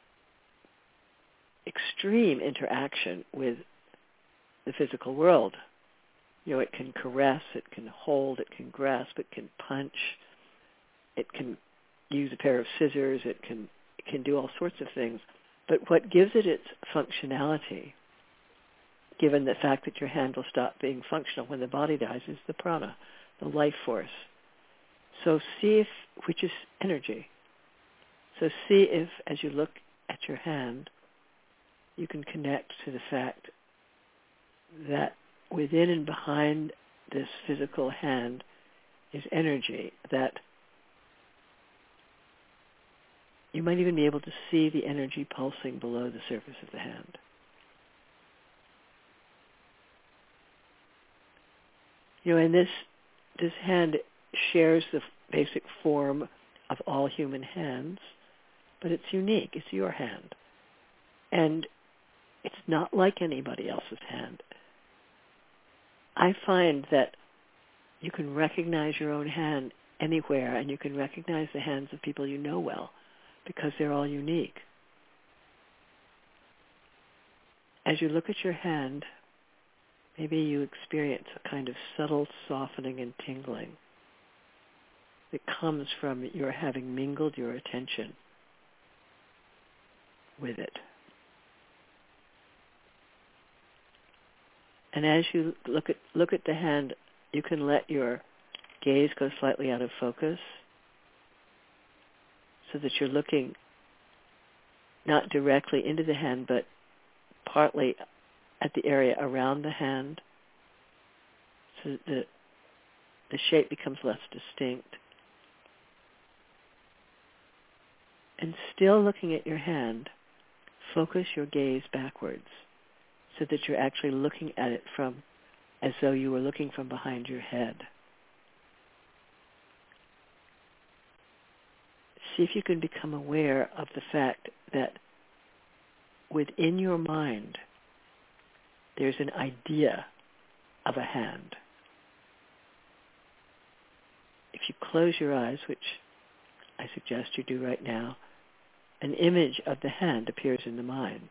extreme interaction with the physical world. You know, it can caress, it can hold, it can grasp, it can punch, it can use a pair of scissors, it can it can do all sorts of things. But what gives it its functionality, given the fact that your hand will stop being functional when the body dies, is the prana, the life force. So see if, which is energy. So see if, as you look at your hand, you can connect to the fact that within and behind this physical hand, is energy, that you might even be able to see the energy pulsing below the surface of the hand. You know, and this this hand shares the basic form of all human hands, but it's unique. It's your hand. And it's not like anybody else's hand. I find that you can recognize your own hand anywhere, and you can recognize the hands of people you know well, because they're all unique. As you look at your hand, maybe you experience a kind of subtle softening and tingling that comes from your having mingled your attention with it. And as you look at look at the hand, you can let your gaze go slightly out of focus so that you're looking not directly into the hand, but partly at the area around the hand, so that the, the shape becomes less distinct. And still looking at your hand, focus your gaze backwards so that you're actually looking at it from as though you were looking from behind your head. See if you can become aware of the fact that within your mind there's an idea of a hand. If you close your eyes, which I suggest you do right now, an image of the hand appears in the mind.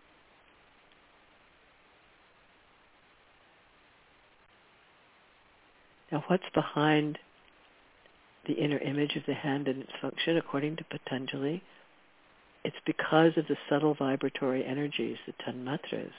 Now, what's behind the inner image of the hand and its function, according to Patanjali? It's because of the subtle vibratory energies, the tanmatras,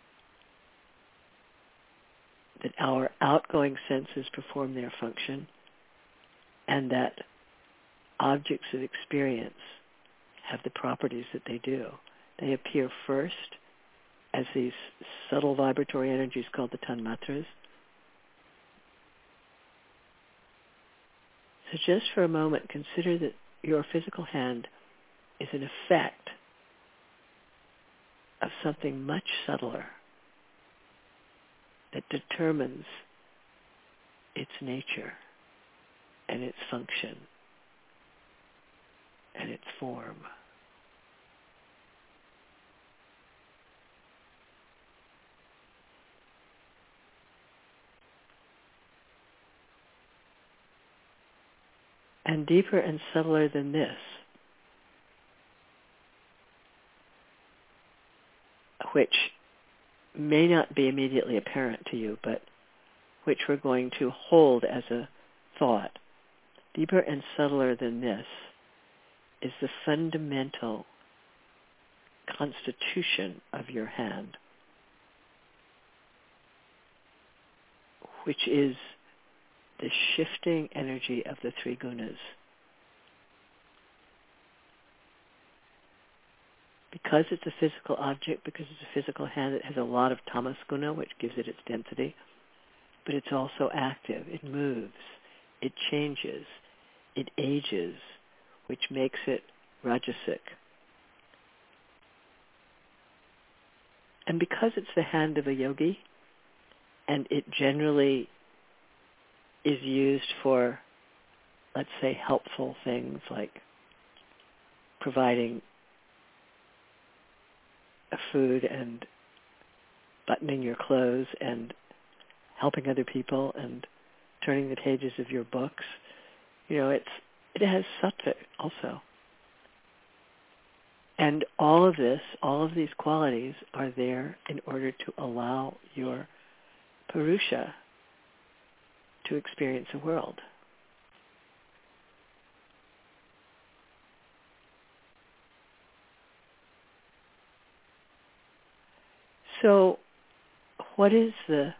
that our outgoing senses perform their function, and that objects of experience have the properties that they do. They appear first as these subtle vibratory energies called the tanmatras. So just for a moment, consider that your physical hand is an effect of something much subtler that determines its nature and its function and its form. And deeper and subtler than this, which may not be immediately apparent to you, but which we're going to hold as a thought. Deeper and subtler than this is the fundamental constitution of your hand, which is the shifting energy of the three gunas. Because it's a physical object, because it's a physical hand, it has a lot of tamas guna, which gives it its density, but it's also active. It moves, it changes, it ages, which makes it rajasic. And because it's the hand of a yogi, and it generally is used for, let's say, helpful things like providing food and buttoning your clothes and helping other people and turning the pages of your books. You know, it's it has sattva also. And all of this, all of these qualities are there in order to allow your Purusha to experience the world. So, what is the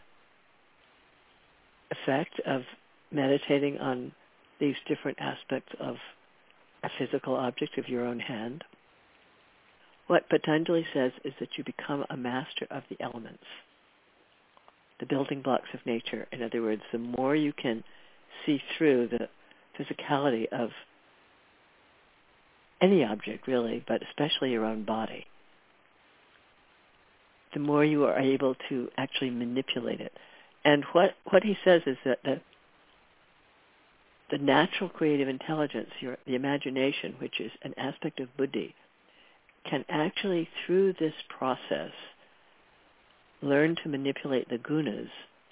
effect of meditating on these different aspects of a physical object of your own hand? What Patanjali says is that you become a master of the elements, the building blocks of nature. In other words, the more you can see through the physicality of any object, really, but especially your own body, the more you are able to actually manipulate it. And what, what he says is that the, the natural creative intelligence, your, the imagination, which is an aspect of buddhi, can actually, through this process, learn to manipulate the gunas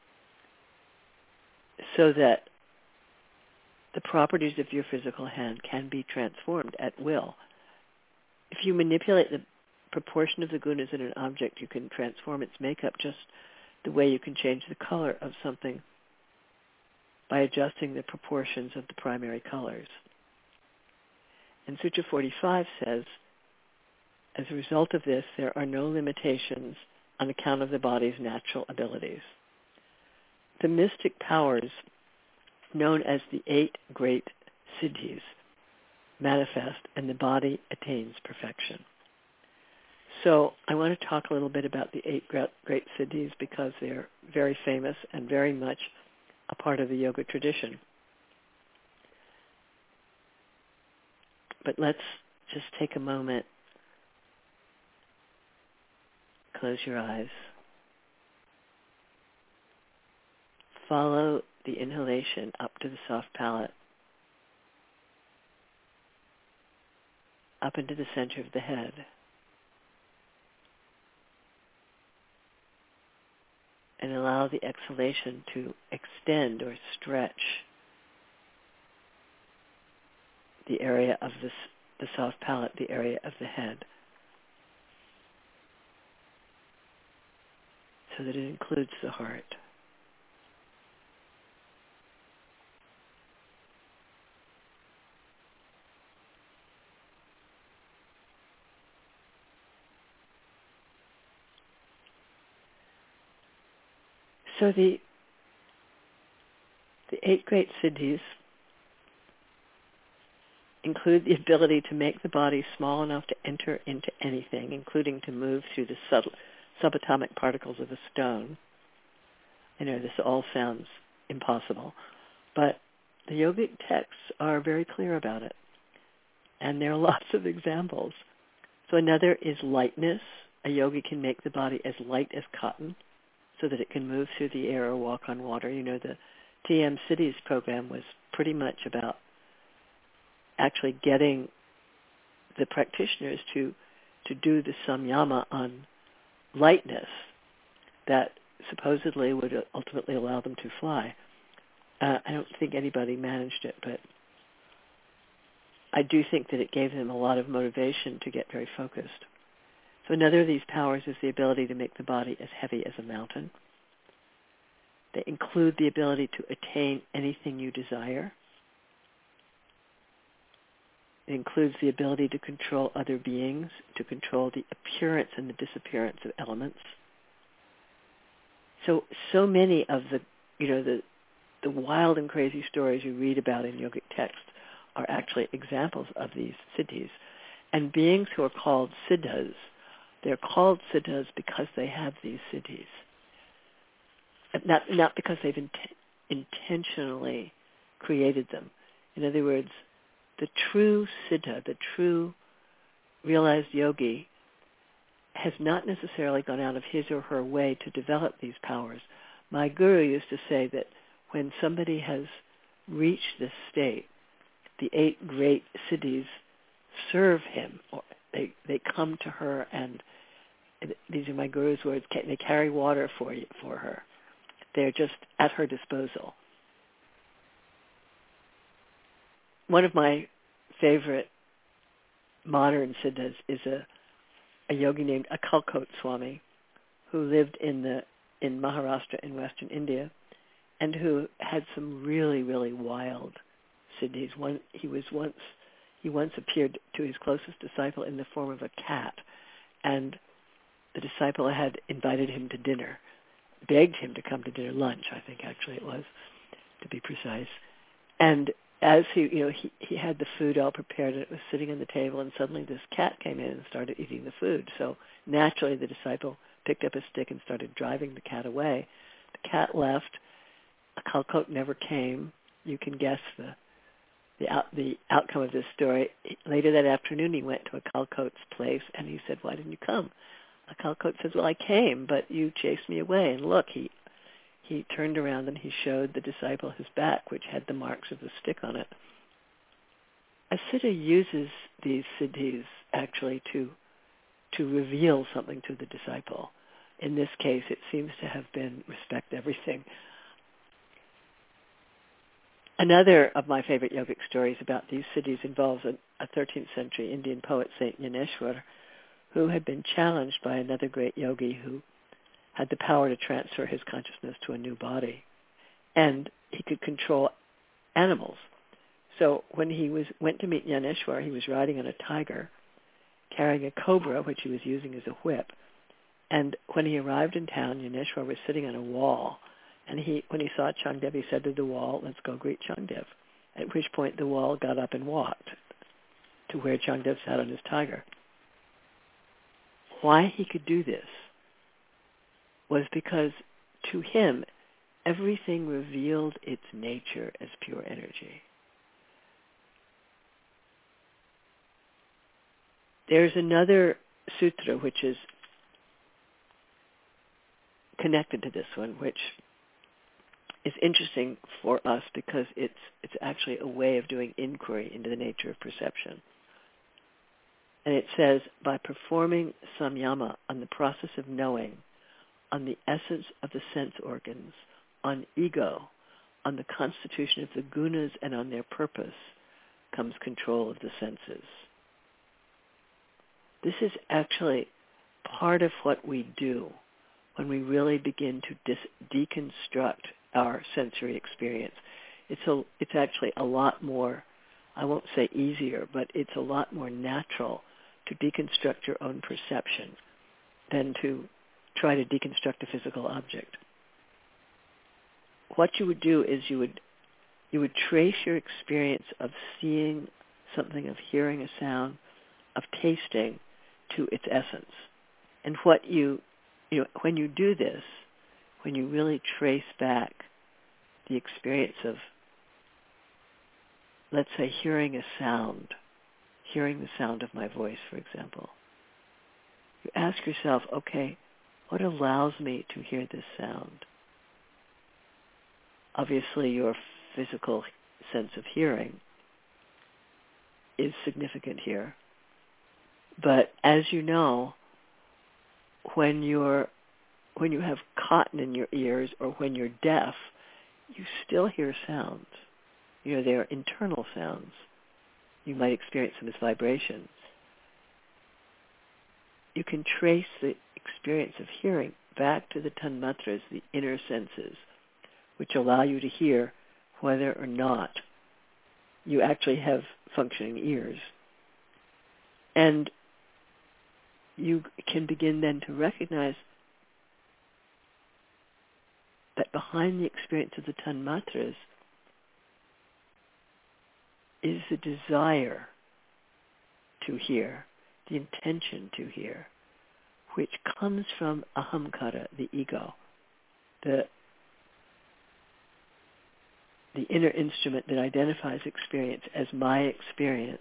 so that the properties of your physical hand can be transformed at will. If you manipulate the proportion of the gunas in an object, you can transform its makeup just the way you can change the color of something by adjusting the proportions of the primary colors. And Sutra forty-five says, as a result of this, there are no limitations on account of the body's natural abilities. The mystic powers, known as the eight great siddhis, manifest and the body attains perfection. So I want to talk a little bit about the eight great siddhis because they're very famous and very much a part of the yoga tradition. But let's just take a moment, close your eyes, follow the inhalation up to the soft palate, up into the center of the head. And allow the exhalation to extend or stretch the area of this, the soft palate, the area of the head, so that it includes the heart. So the the eight great siddhis include the ability to make the body small enough to enter into anything, including to move through the sub, subatomic particles of a stone. I know this all sounds impossible, but the yogic texts are very clear about it. And there are lots of examples. So another is lightness. A yogi can make the body as light as cotton, so that it can move through the air or walk on water. You know, the T M Cities program was pretty much about actually getting the practitioners to to do the samyama on lightness that supposedly would ultimately allow them to fly. Uh, I don't think anybody managed it, but I do think that it gave them a lot of motivation to get very focused. So another of these powers is the ability to make the body as heavy as a mountain. They include the ability to attain anything you desire. It includes the ability to control other beings, to control the appearance and the disappearance of elements. So, so many of the, you know, the, the wild and crazy stories you read about in yogic texts are actually examples of these siddhis. And beings who are called siddhas, they're called siddhas because they have these siddhis. Not, not because they've int- intentionally created them. In other words, the true siddha, the true realized yogi, has not necessarily gone out of his or her way to develop these powers. My guru used to say that when somebody has reached this state, the eight great siddhis serve him, or they they come to her, and these are my guru's words, they carry water for you, for her. They're just at her disposal. One of my favorite modern siddhas is a, a yogi named Akalkot Swami, who lived in the in Maharashtra in Western India, and who had some really, really wild siddhis. One, he was once he once appeared to his closest disciple in the form of a cat, and the disciple had invited him to dinner, begged him to come to dinner, lunch, I think actually it was, to be precise. And as he, you know, he, he had the food all prepared, and it was sitting on the table, and suddenly this cat came in and started eating the food. So naturally the disciple picked up a stick and started driving the cat away. The cat left. Akalkot never came. you can guess the the, out, the outcome of this story. Later that afternoon, he went to Akalkot's place, and he said, "Why didn't you come?" Akalkot says, "Well, I came, but you chased me away." And look, he he turned around and he showed the disciple his back, which had the marks of the stick on it. A siddha uses these siddhis actually to to reveal something to the disciple. In this case, it seems to have been respect everything. Another of my favorite yogic stories about these siddhis involves a, a thirteenth century Indian poet, Saint Yaneshwar, who had been challenged by another great yogi who had the power to transfer his consciousness to a new body. And he could control animals. So when he was went to meet Yaneshwar, he was riding on a tiger, carrying a cobra, which he was using as a whip. And when he arrived in town, Yaneshwar was sitting on a wall. And he, when he saw Changdev, he said to the wall, "Let's go greet Changdev." At which point the wall got up and walked to where Changdev sat on his tiger. Why he could do this was because to him, everything revealed its nature as pure energy. There's another sutra which is connected to this one, which is interesting for us because it's it's actually a way of doing inquiry into the nature of perception. And it says, by performing samyama on the process of knowing, on the essence of the sense organs, on ego, on the constitution of the gunas, and on their purpose, comes control of the senses. This is actually part of what we do when we really begin to dis- deconstruct our sensory experience. It's a, it's actually a lot more, I won't say easier, but it's a lot more natural to deconstruct your own perception than to try to deconstruct a physical object. What you would do is you would you would trace your experience of seeing something, of hearing a sound, of tasting to its essence. And what you, you know, when you do this, when you really trace back the experience of, let's say, hearing a sound, hearing the sound of my voice, for example, you ask yourself, okay, what allows me to hear this sound? Obviously, your physical sense of hearing is significant here. But as you know, when you're when you have cotton in your ears or when you're deaf, you still hear sounds. You know, they're internal sounds. You might experience them as vibrations. You can trace the experience of hearing back to the tanmatras, the inner senses, which allow you to hear whether or not you actually have functioning ears. And you can begin then to recognize that behind the experience of the tanmatras is the desire to hear, the intention to hear, which comes from ahamkara, the ego, the the inner instrument that identifies experience as my experience,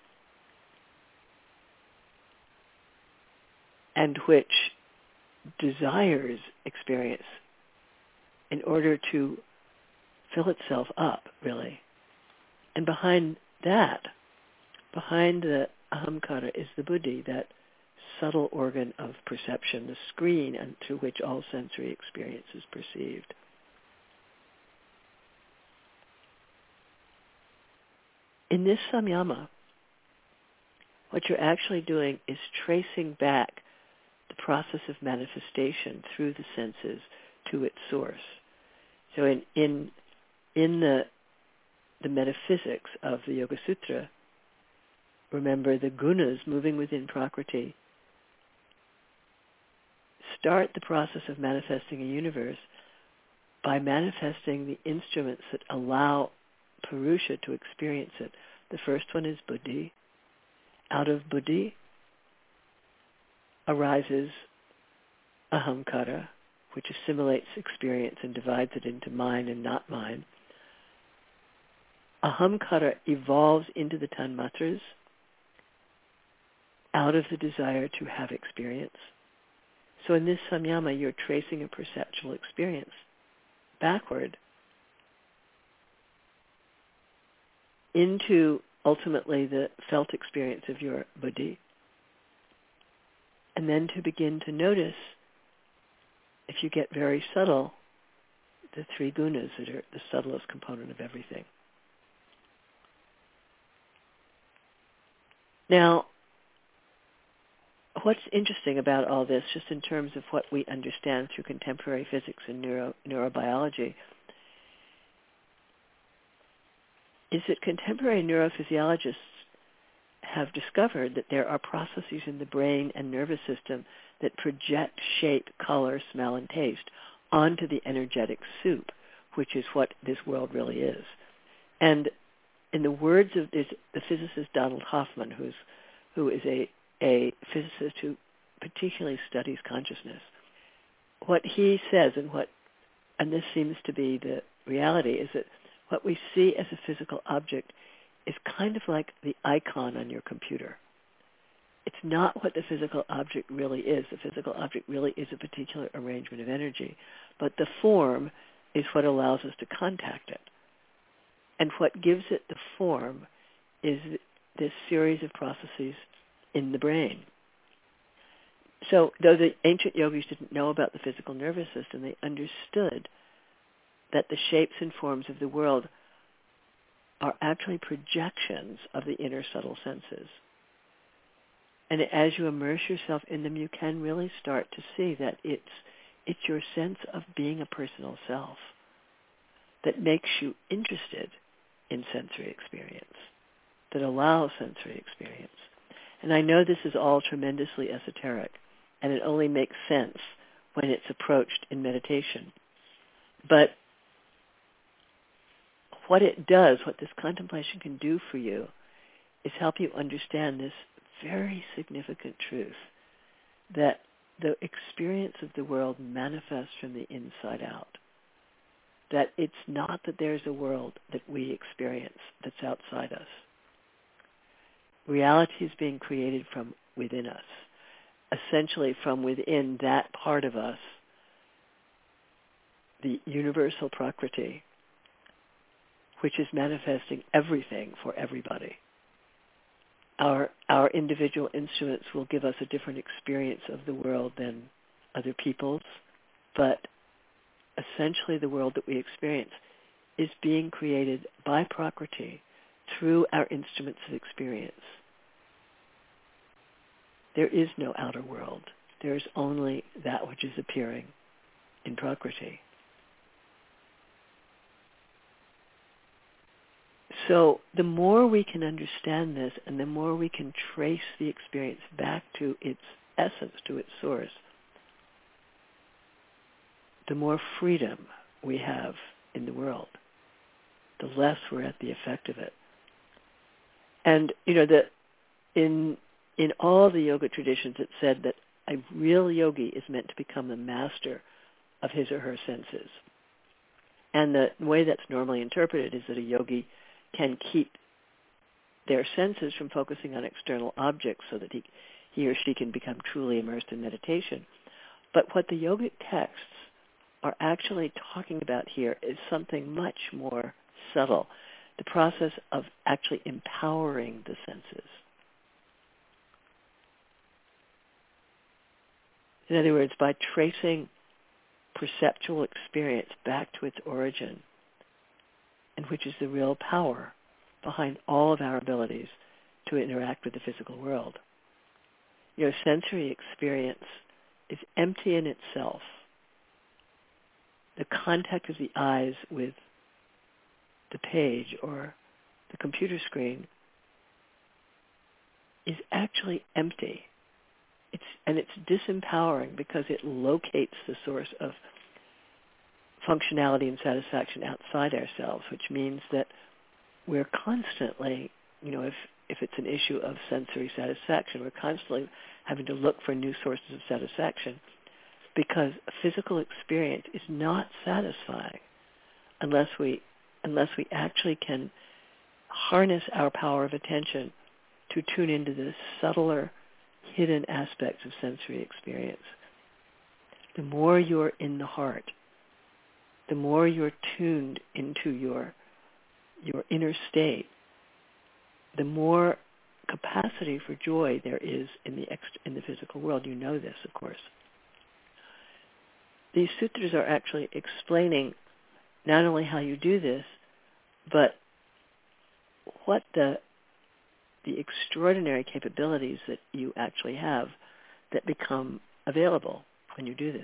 and which desires experience in order to fill itself up, really. And behind that, behind the ahamkara, is the buddhi, that subtle organ of perception, the screen through which all sensory experience is perceived. In this samyama, what you're actually doing is tracing back the process of manifestation through the senses to its source. So in in in the the metaphysics of the Yoga Sutra, remember the gunas moving within Prakriti start the process of manifesting a universe by manifesting the instruments that allow Purusha to experience it. The first one is buddhi. Out of buddhi arises ahamkara, which assimilates experience and divides it into mine and not mine. Ahamkara evolves into the tanmatras out of the desire to have experience. So in this samyama, you're tracing a perceptual experience backward into ultimately the felt experience of your buddhi, and then to begin to notice, if you get very subtle, the three gunas that are the subtlest component of everything. Now, what's interesting about all this, just in terms of what we understand through contemporary physics and neuro, neurobiology, is that contemporary neurophysiologists have discovered that there are processes in the brain and nervous system that project shape, color, smell, and taste onto the energetic soup, which is what this world really is. And in the words of this, the physicist Donald Hoffman, who's, who is a, a physicist who particularly studies consciousness, what he says, and what, and this seems to be the reality, is that what we see as a physical object is kind of like the icon on your computer. It's not what the physical object really is. The physical object really is a particular arrangement of energy, but the form is what allows us to contact it. And what gives it the form is this series of processes in the brain. So though the ancient yogis didn't know about the physical nervous system, they understood that the shapes and forms of the world are actually projections of the inner subtle senses. And as you immerse yourself in them, you can really start to see that it's it's your sense of being a personal self that makes you interested in sensory experience, that allows sensory experience. And I know this is all tremendously esoteric, and it only makes sense when it's approached in meditation. But what it does, what this contemplation can do for you, is help you understand this very significant truth, that the experience of the world manifests from the inside out. That it's not that there's a world that we experience that's outside us. Reality is being created from within us, essentially from within that part of us, the universal Prakriti, which is manifesting everything for everybody. Our our individual instruments will give us a different experience of the world than other people's, but essentially the world that we experience is being created by Prakriti through our instruments of experience. There is no outer world. There is only that which is appearing in Prakriti. So the more we can understand this, and the more we can trace the experience back to its essence, to its source, the more freedom we have in the world, the less we're at the effect of it. And, you know, the, in in all the yoga traditions, it's said that a real yogi is meant to become the master of his or her senses. And the way that's normally interpreted is that a yogi can keep their senses from focusing on external objects so that he, he or she can become truly immersed in meditation. But what the yogic texts are actually talking about here is something much more subtle, the process of actually empowering the senses. In other words, by tracing perceptual experience back to its origin, and which is the real power behind all of our abilities to interact with the physical world. Your sensory experience is empty in itself. The contact of the eyes with the page or the computer screen is actually empty. It's, and it's disempowering because it locates the source of functionality and satisfaction outside ourselves, which means that we're constantly, you know, if, if it's an issue of sensory satisfaction, we're constantly having to look for new sources of satisfaction because physical experience is not satisfying unless we, unless we actually can harness our power of attention to tune into the subtler, hidden aspects of sensory experience. The more you're in the heart, the more you're tuned into your your inner state, the more capacity for joy there is in the ext- in the physical world. You know this, of course. These sutras are actually explaining not only how you do this, but what the the extraordinary capabilities that you actually have that become available when you do this.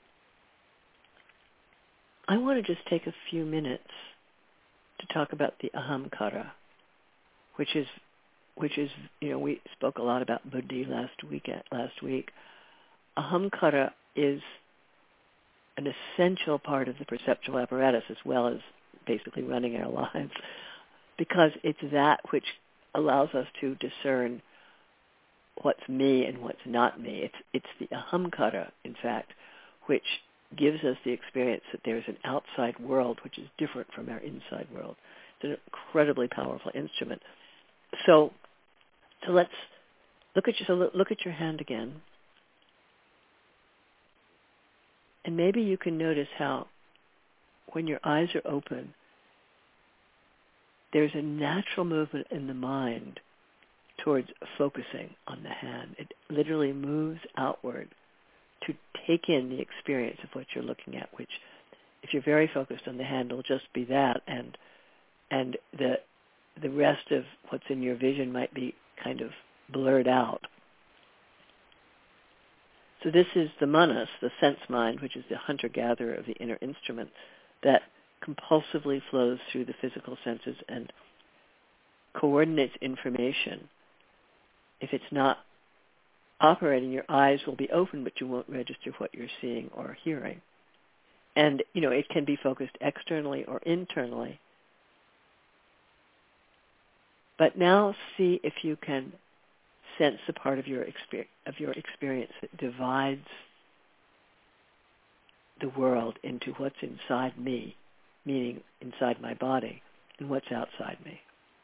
I want to just take a few minutes to talk about the ahamkara, which is, which is, you know, we spoke a lot about buddhi last week. Last week, ahamkara is an essential part of the perceptual apparatus as well as basically running our lives, because it's that which allows us to discern what's me and what's not me. It's it's the ahamkara, in fact, which gives us the experience that there's an outside world which is different from our inside world. It's an incredibly powerful instrument. So, so let's look at your, so look at your hand again, and maybe you can notice how, when your eyes are open, there's a natural movement in the mind towards focusing on the hand. It literally moves outward to take in the experience of what you're looking at, which, if you're very focused on the hand, will just be that, and and the the rest of what's in your vision might be kind of blurred out. So this is the manas, the sense mind, which is the hunter-gatherer of the inner instrument that compulsively flows through the physical senses and coordinates information. If it's not operating, your eyes will be open, but you won't register what you're seeing or hearing. And, you know, it can be focused externally or internally. But now see if you can sense the part of your experience, of your experience that divides the world into what's inside me, meaning inside my body, and what's outside me.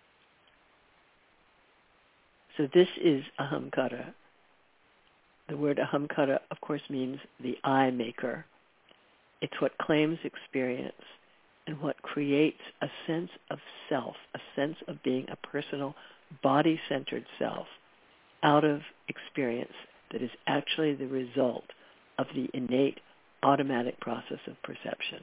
So this is ahamkara. The word ahamkara, of course, means the I maker. It's what claims experience and what creates a sense of self, a sense of being a personal, body-centered self out of experience that is actually the result of the innate, automatic process of perception.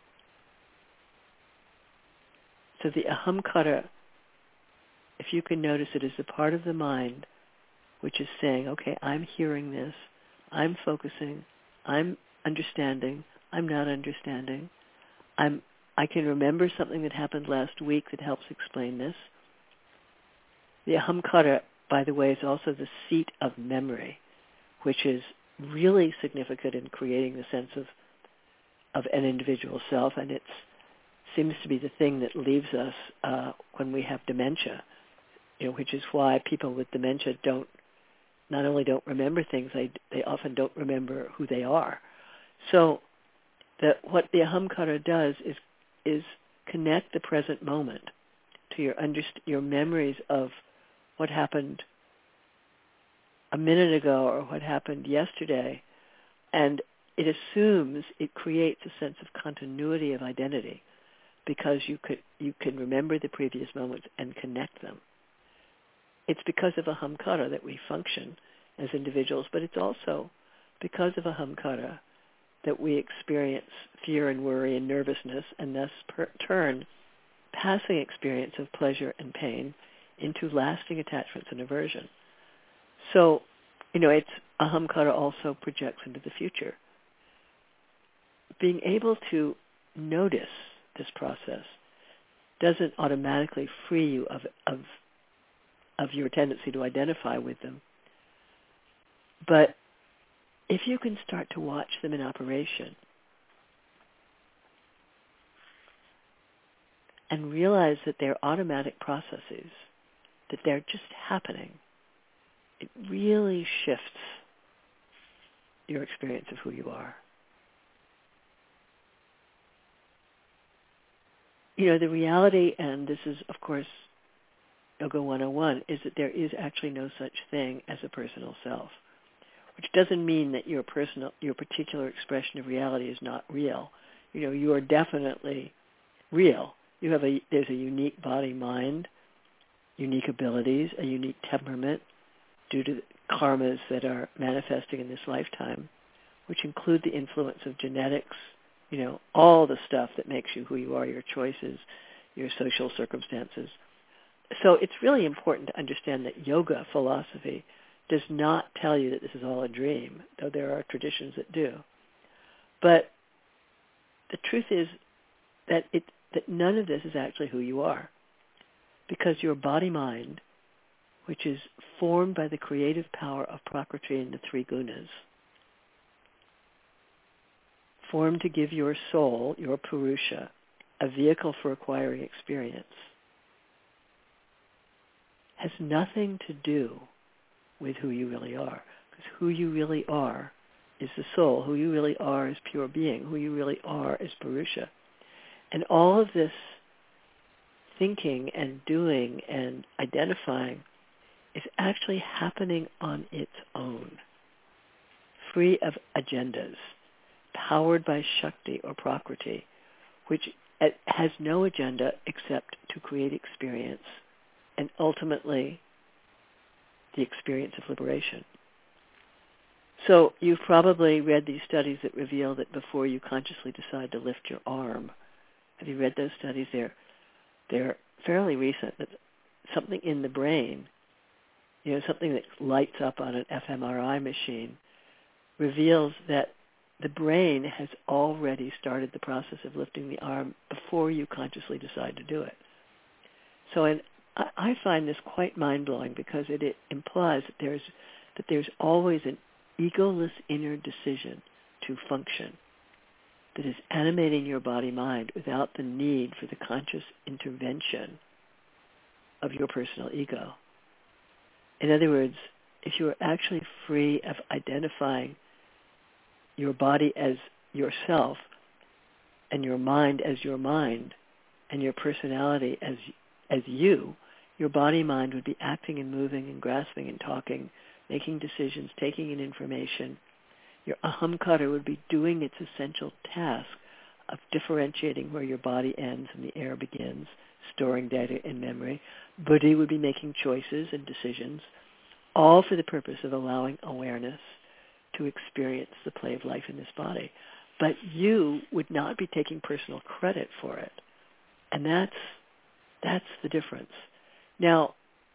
So the ahamkara, if you can notice it, is a part of the mind which is saying, okay, I'm hearing this, I'm focusing, I'm understanding, I'm not understanding, I'm, I can remember something that happened last week that helps explain this. The ahamkara, by the way, is also the seat of memory, which is really significant in creating the sense of, of an individual self, and it seems to be the thing that leaves us uh, when we have dementia, you know, which is why people with dementia don't not only don't remember things, they they often don't remember who they are. So that what the ahamkara does is is connect the present moment to your underst- your memories of what happened a minute ago or what happened yesterday, and it assumes, it creates a sense of continuity of identity because you could you can remember the previous moments and connect them. It's because of ahamkara that we function as individuals, but it's also because of ahamkara that we experience fear and worry and nervousness, and thus per- turn passing experience of pleasure and pain into lasting attachments and aversion. So, you know, it's ahamkara also projects into the future. Being able to notice this process doesn't automatically free you of of of your tendency to identify with them. But if you can start to watch them in operation and realize that they're automatic processes, that they're just happening, it really shifts your experience of who you are. You know, the reality, and this is, of course, Yoga one oh one, is that there is actually no such thing as a personal self, which doesn't mean that your personal, your particular expression of reality is not real. You know, you are definitely real. You have a, there's a unique body, mind, unique abilities, a unique temperament due to karmas that are manifesting in this lifetime, which include the influence of genetics, you know, all the stuff that makes you who you are, your choices, your social circumstances. So it's really important to understand that yoga philosophy does not tell you that this is all a dream, though there are traditions that do. But the truth is that it that none of this is actually who you are, because your body-mind, which is formed by the creative power of Prakriti and the three gunas, formed to give your soul, your Purusha, a vehicle for acquiring experience, has nothing to do with who you really are. Because who you really are is the soul. Who you really are is pure being. Who you really are is Purusha. And all of this thinking and doing and identifying is actually happening on its own, free of agendas, powered by Shakti or Prakriti, which has no agenda except to create experience and ultimately the experience of liberation. So you've probably read these studies that reveal that before you consciously decide to lift your arm, have you read those studies? They're, they're fairly recent. That something in the brain, you know, something that lights up on an f M R I machine, reveals that the brain has already started the process of lifting the arm before you consciously decide to do it. So and I, I find this quite mind-blowing because it, it implies that there's, that there's always an egoless inner decision to function that is animating your body-mind without the need for the conscious intervention of your personal ego. In other words, if you are actually free of identifying your body as yourself and your mind as your mind and your personality as as you, your body-mind would be acting and moving and grasping and talking, making decisions, taking in information. Your ahamkara would be doing its essential task of differentiating where your body ends and the air begins, storing data in memory. Buddhi would be making choices and decisions, all for the purpose of allowing awareness to experience the play of life in this body. But you would not be taking personal credit for it. And that's that's the difference. Now,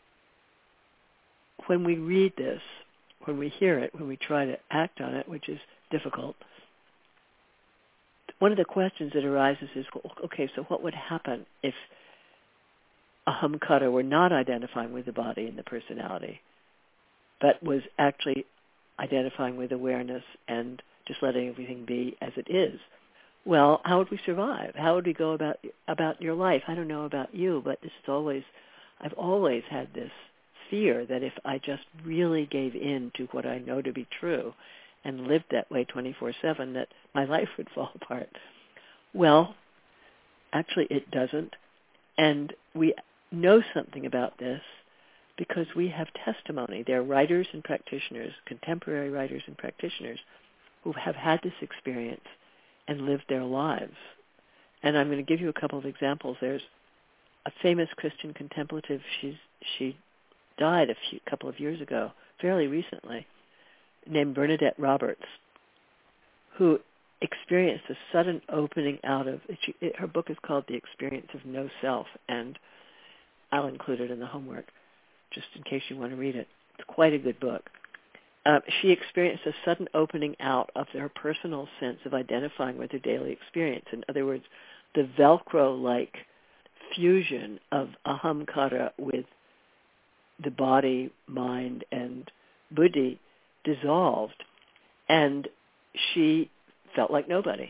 when we read this, when we hear it, when we try to act on it, which is difficult, one of the questions that arises is, okay, so what would happen if ahamkara were not identifying with the body and the personality, but was actually identifying with awareness and just letting everything be as it is? Well, how would we survive? How would we go about about your life? I don't know about you, but this is always, I've always had this fear that if I just really gave in to what I know to be true and lived that way twenty-four seven, that my life would fall apart. Well, actually it doesn't. And we know something about this because we have testimony. There are writers and practitioners, contemporary writers and practitioners, who have had this experience and lived their lives. And I'm going to give you a couple of examples. There's a famous Christian contemplative. She's she died a few couple of years ago, fairly recently, named Bernadette Roberts, who experienced a sudden opening out of, she, it, her book is called The Experience of No Self, and I'll include it in the homework just in case you want to read it. It's quite a good book. Uh, she experienced a sudden opening out of her personal sense of identifying with her daily experience. In other words, the Velcro-like fusion of ahamkara with the body, mind, and buddhi dissolved, and she felt like nobody.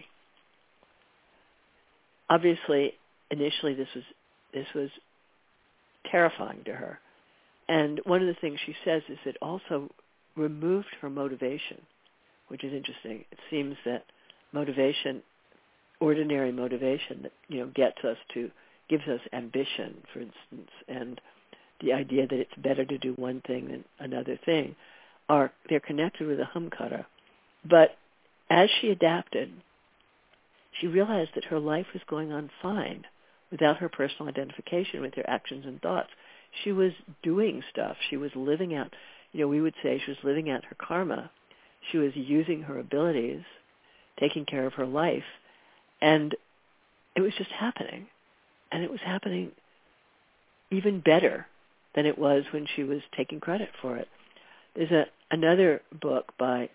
Obviously, initially this was this was terrifying to her. And one of the things she says is it also removed her motivation, which is interesting. It seems that motivation, ordinary motivation that, you know, gets us to, gives us ambition, for instance, and the idea that it's better to do one thing than another thing, are they're connected with Ahamkara. But as she adapted, she realized that her life was going on fine without her personal identification with her actions and thoughts. She was doing stuff. She was living out, you know, we would say she was living out her karma. She was using her abilities, taking care of her life, and it was just happening. And it was happening even better than it was when she was taking credit for it. There's a, another book by,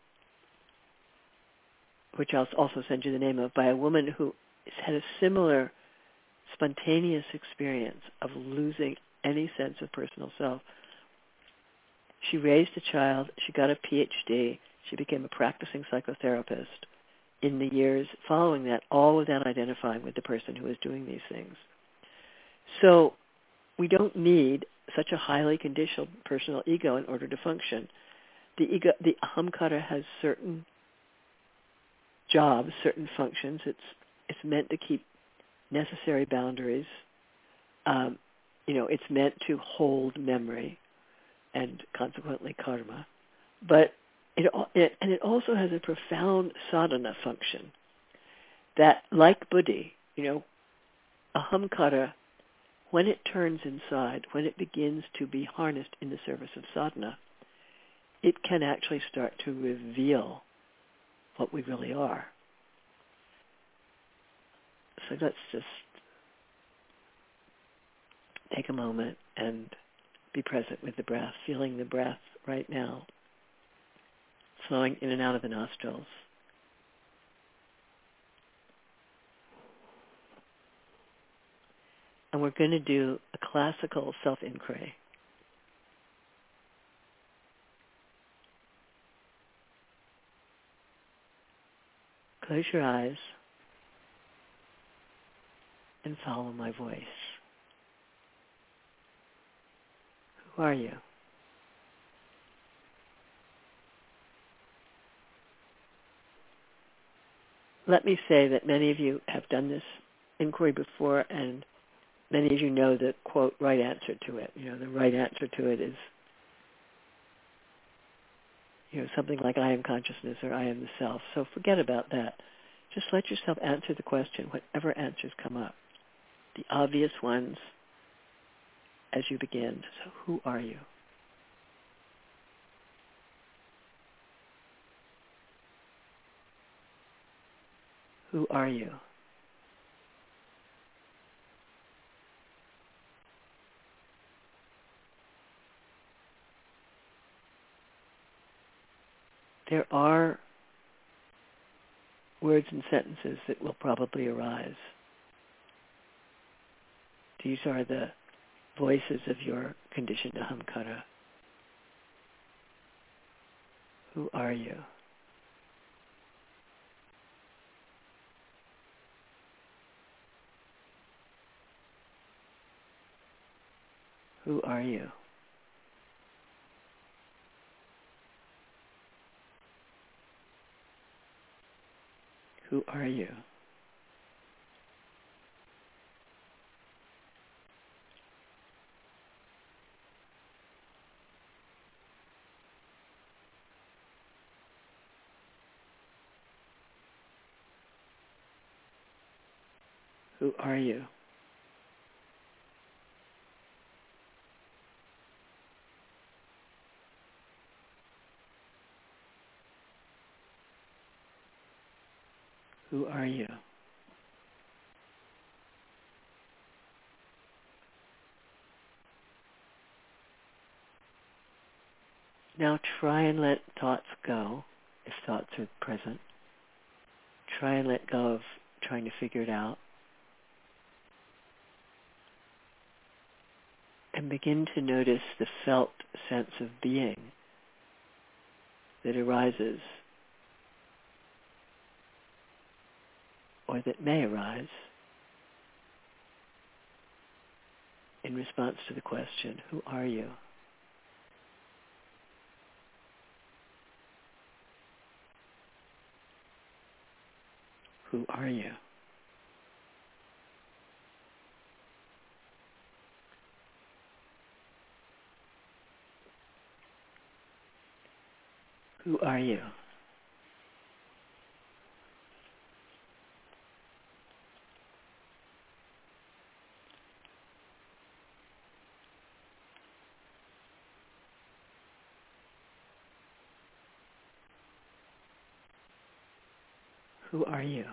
which I'll also send you the name of, by a woman who has had a similar spontaneous experience of losing any sense of personal self. She raised a child. She got a P H D. She became a practicing psychotherapist in the years following that, all without identifying with the person who was doing these things. So we don't need such a highly conditioned personal ego in order to function. The ego, the Ahamkara, has certain jobs, certain functions. It's it's meant to keep necessary boundaries. Um, you know, it's meant to hold memory and consequently karma. But it, it and it also has a profound sadhana function that, like buddhi, you know, Ahamkara, when it turns inside, when it begins to be harnessed in the service of sadhana, it can actually start to reveal what we really are. So let's just take a moment and be present with the breath, feeling the breath right now, flowing in and out of the nostrils. And we're going to do a classical self-inquiry. Close your eyes and follow my voice. Who are you? Let me say that many of you have done this inquiry before, and many of you know the, quote, right answer to it. You know, the right answer to it is, you know, something like I am consciousness or I am the self. So forget about that. Just let yourself answer the question, whatever answers come up. The obvious ones as you begin. So who are you? Who are you? There are words and sentences that will probably arise. These are the voices of your conditioned Ahamkara. Who are you? Who are you? Who are you? Who are you? Who are you? Now try and let thoughts go, if thoughts are present. Try and let go of trying to figure it out. And begin to notice the felt sense of being that arises or that may arise in response to the question, who are you? Who are you? Who are you? Who are you?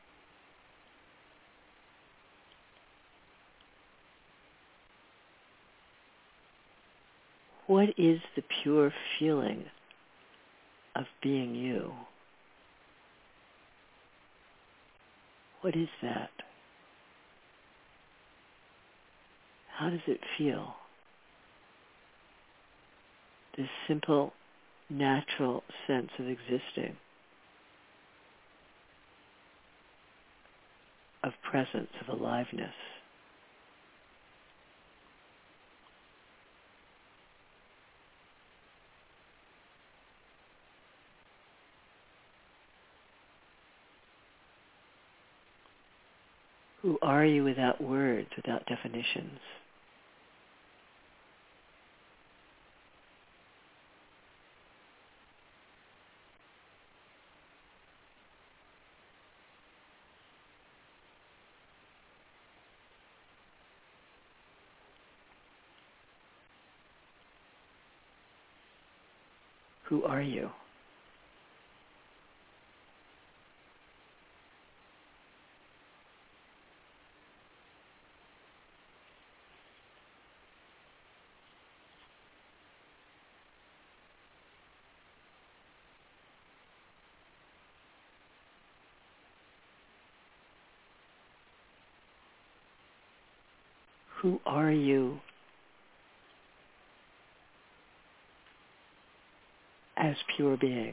What is the pure feeling of being you? What is that? How does it feel? This simple, natural sense of existing, of presence, of aliveness. Who are you without words, without definitions? Who are you? Who are you as pure being?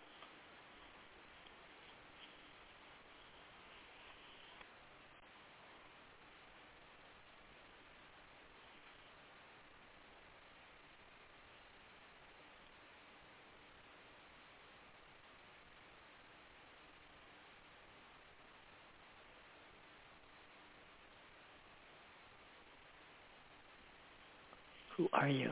Who are you?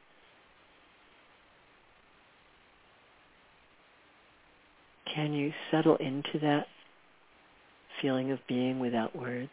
Can you settle into that feeling of being without words?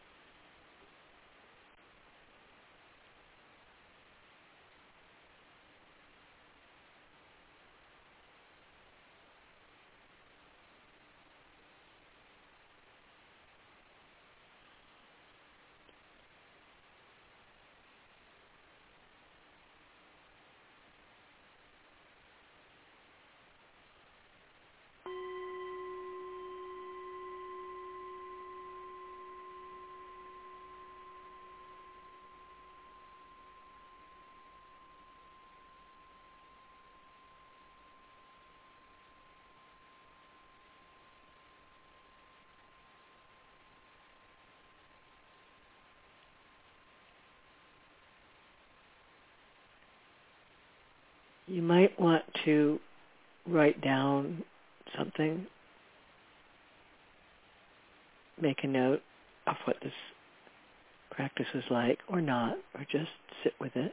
You might want to write down something, make a note of what this practice was like, or not, or just sit with it.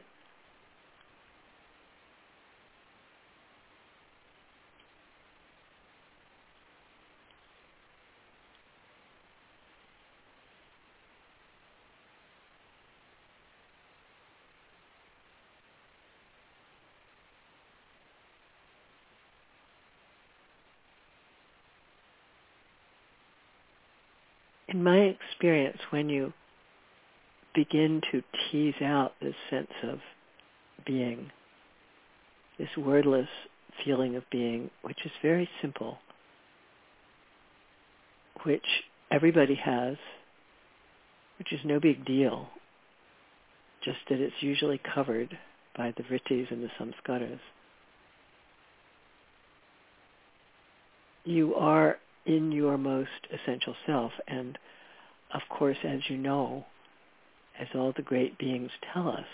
In my experience, when you begin to tease out this sense of being, this wordless feeling of being, which is very simple, which everybody has, which is no big deal, just that it's usually covered by the vrittis and the samskaras. You are in your most essential self, and of course, as you know, as all the great beings tell us,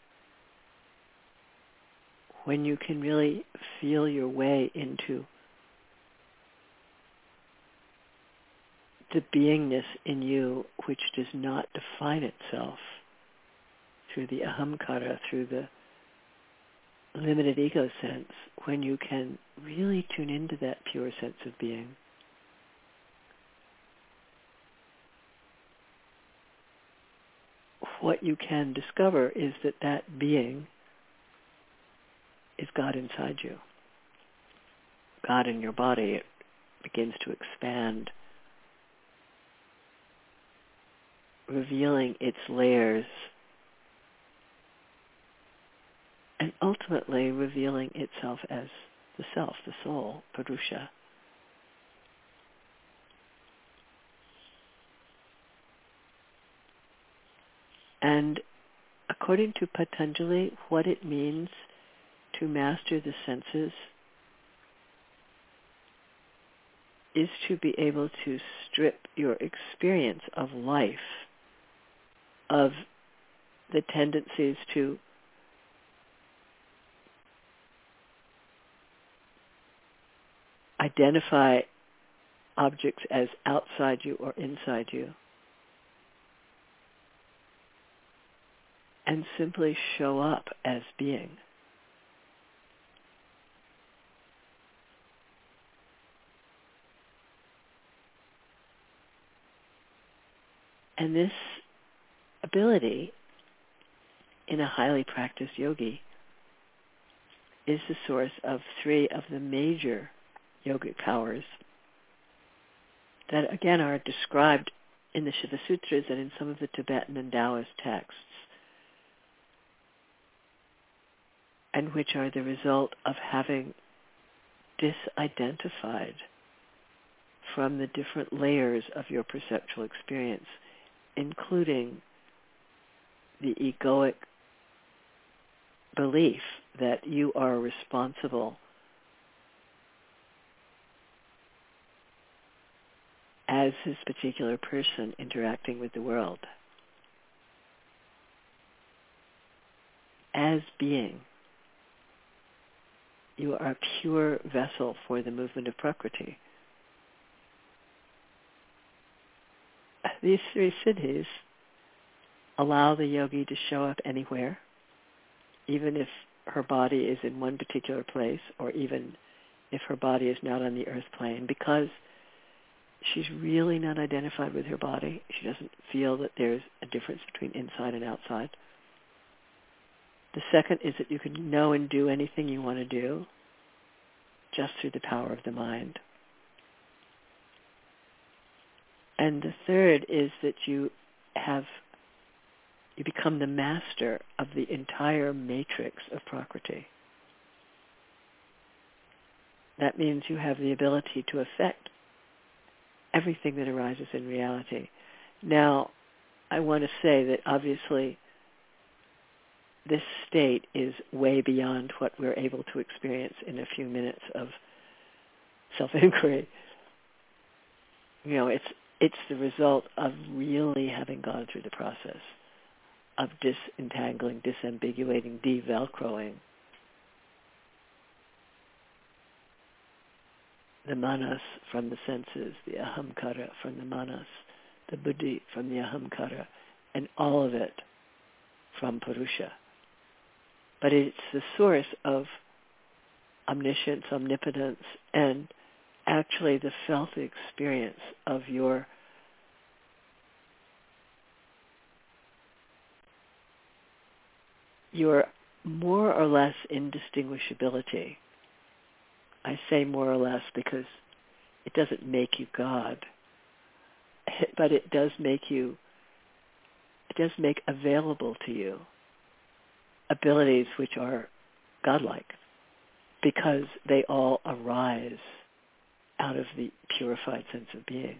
when you can really feel your way into the beingness in you, which does not define itself through the ahamkara, through the limited ego sense, when you can really tune into that pure sense of being, what you can discover is that that being is God inside you. God in your body. It begins to expand, revealing its layers and ultimately revealing itself as the self, the soul, Purusha. And according to Patanjali, what it means to master the senses is to be able to strip your experience of life of the tendencies to identify objects as outside you or inside you, and simply show up as being. And this ability in a highly practiced yogi is the source of three of the major yogic powers that again are described in the Shiva Sutras and in some of the Tibetan and Taoist texts, and which are the result of having disidentified from the different layers of your perceptual experience, including the egoic belief that you are responsible as this particular person interacting with the world. As being, you are a pure vessel for the movement of Prakriti. These three siddhis allow the yogi to show up anywhere, even if her body is in one particular place, or even if her body is not on the earth plane, because she's really not identified with her body. She doesn't feel that there's a difference between inside and outside. The second is that you can know and do anything you want to do just through the power of the mind. And the third is that you have, you become the master of the entire matrix of Prakriti. That means you have the ability to affect everything that arises in reality. Now, I want to say that obviously this state is way beyond what we're able to experience in a few minutes of self-inquiry. You know, it's it's the result of really having gone through the process of disentangling, disambiguating, de-velcroing the manas from the senses, the ahamkara from the manas, the buddhi from the ahamkara, and all of it from Purusha. But it's the source of omniscience, omnipotence, and actually the felt experience of your your more or less indistinguishability. I say more or less because it doesn't make you God, but it does make you, it does make available to you abilities which are godlike, because they all arise out of the purified sense of being.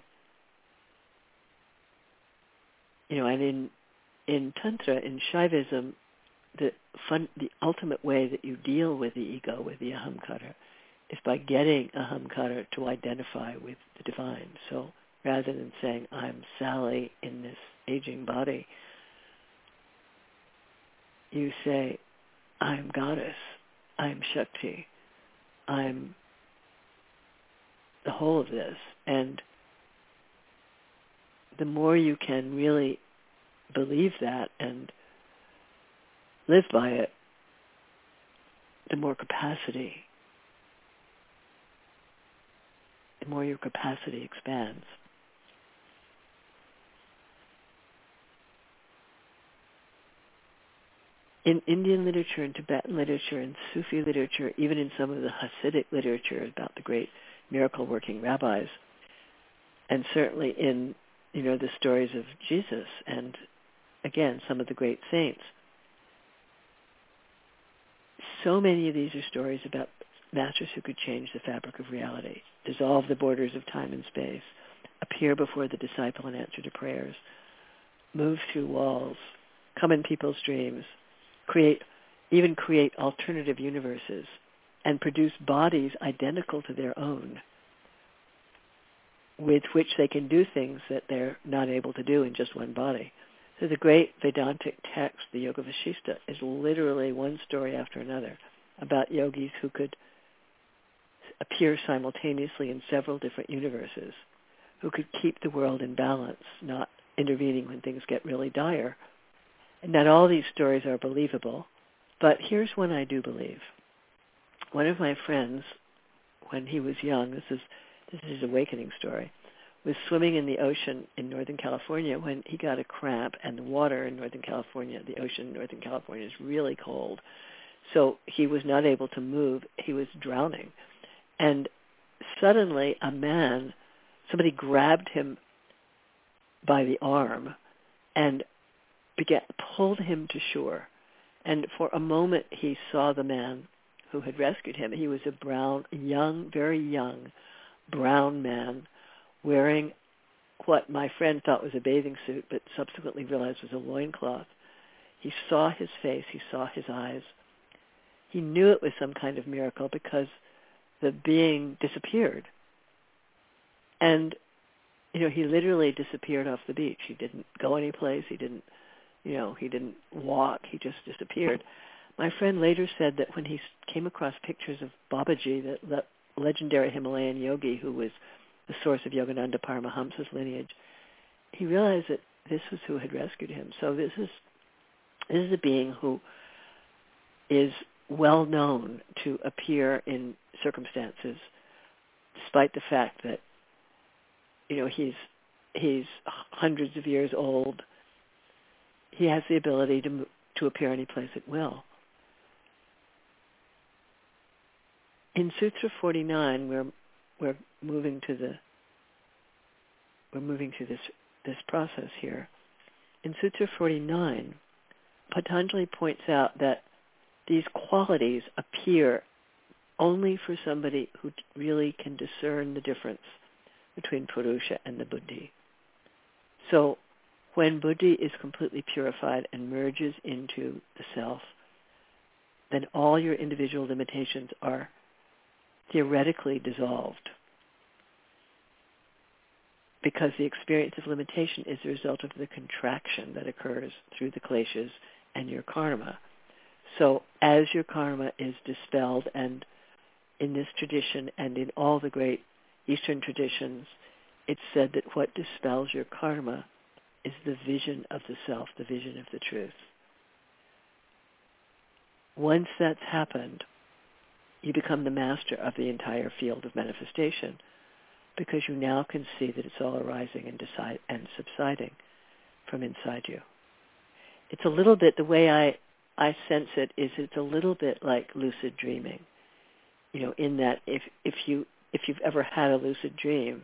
You know, and in in Tantra, in Shaivism, the fun, the ultimate way that you deal with the ego, with the ahamkara, is by getting ahamkara to identify with the divine. So rather than saying, I'm Sally in this aging body, you say, I'm Goddess, I'm Shakti, I'm the whole of this. And the more you can really believe that and live by it, the more capacity, the more your capacity expands. In Indian literature and Tibetan literature and Sufi literature, even in some of the Hasidic literature about the great miracle-working rabbis, and certainly in, you know, the stories of Jesus and, again, some of the great saints, so many of these are stories about masters who could change the fabric of reality, dissolve the borders of time and space, appear before the disciple in answer to prayers, move through walls, come in people's dreams, create, even create alternative universes, and produce bodies identical to their own, with which they can do things that they're not able to do in just one body. So the great Vedantic text, the Yoga Vasishtha, is literally one story after another about yogis who could appear simultaneously in several different universes, who could keep the world in balance, not intervening when things get really dire. And not all these stories are believable, but here's one I do believe. One of my friends, when he was young, this is this is his awakening story, was swimming in the ocean in Northern California when he got a cramp, and the water in Northern California, the ocean in Northern California is really cold. So he was not able to move. He was drowning. And suddenly a man, somebody grabbed him by the arm and began, pulled him to shore. And for a moment he saw the man who had rescued him. He was a brown, young, very young, brown man wearing what my friend thought was a bathing suit, but subsequently realized was a loincloth. He saw his face. He saw his eyes. He knew it was some kind of miracle because the being disappeared. And, you know, he literally disappeared off the beach. He didn't go anyplace. He didn't, you know, he didn't walk. He just disappeared. My friend later said that when he came across pictures of Babaji, that le- legendary Himalayan yogi who was the source of Yogananda Paramahamsa's lineage, he realized that this was who had rescued him. So this is this is a being who is well known to appear in circumstances, despite the fact that, you know, he's he's hundreds of years old. He has the ability to to appear any place at will. In Sutra forty-nine, we're we're moving to the we're moving to this this process here. In Sutra forty-nine, Patanjali points out that these qualities appear only for somebody who really can discern the difference between Purusha and the Buddhi. So when Buddhi is completely purified and merges into the self, then all your individual limitations are theoretically dissolved, because the experience of limitation is the result of the contraction that occurs through the kleshas and your karma. So as your karma is dispelled, and in this tradition and in all the great Eastern traditions, it's said that what dispels your karma is the vision of the self, the vision of the truth. Once that's happened, you become the master of the entire field of manifestation, because you now can see that it's all arising and decide and subsiding from inside you. It's a little bit, the way I, I sense it is it's a little bit like lucid dreaming. You know, in that if, if you if you've ever had a lucid dream,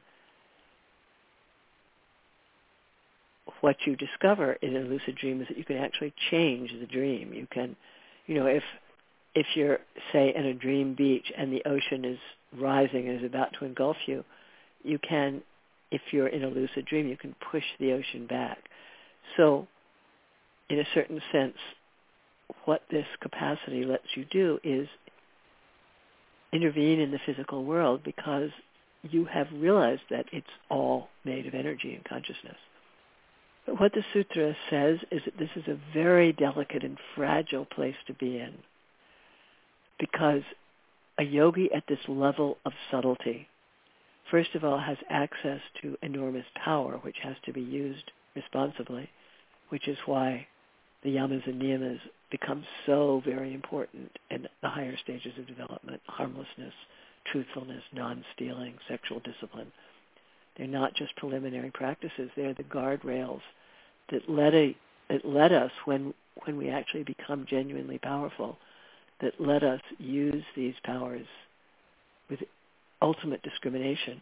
what you discover in a lucid dream is that you can actually change the dream. You can, you know, if if you're, say, in a dream beach and the ocean is rising and is about to engulf you, you can, if you're in a lucid dream, you can push the ocean back. So, in a certain sense, what this capacity lets you do is intervene in the physical world, because you have realized that it's all made of energy and consciousness. But what the sutra says is that this is a very delicate and fragile place to be in, because a yogi at this level of subtlety, first of all, has access to enormous power, which has to be used responsibly, which is why the yamas and niyamas become so very important in the higher stages of development: harmlessness, truthfulness, non-stealing, sexual discipline. They're not just preliminary practices. They're the guardrails that let, a, that let us, when, when we actually become genuinely powerful, that let us use these powers with ultimate discrimination.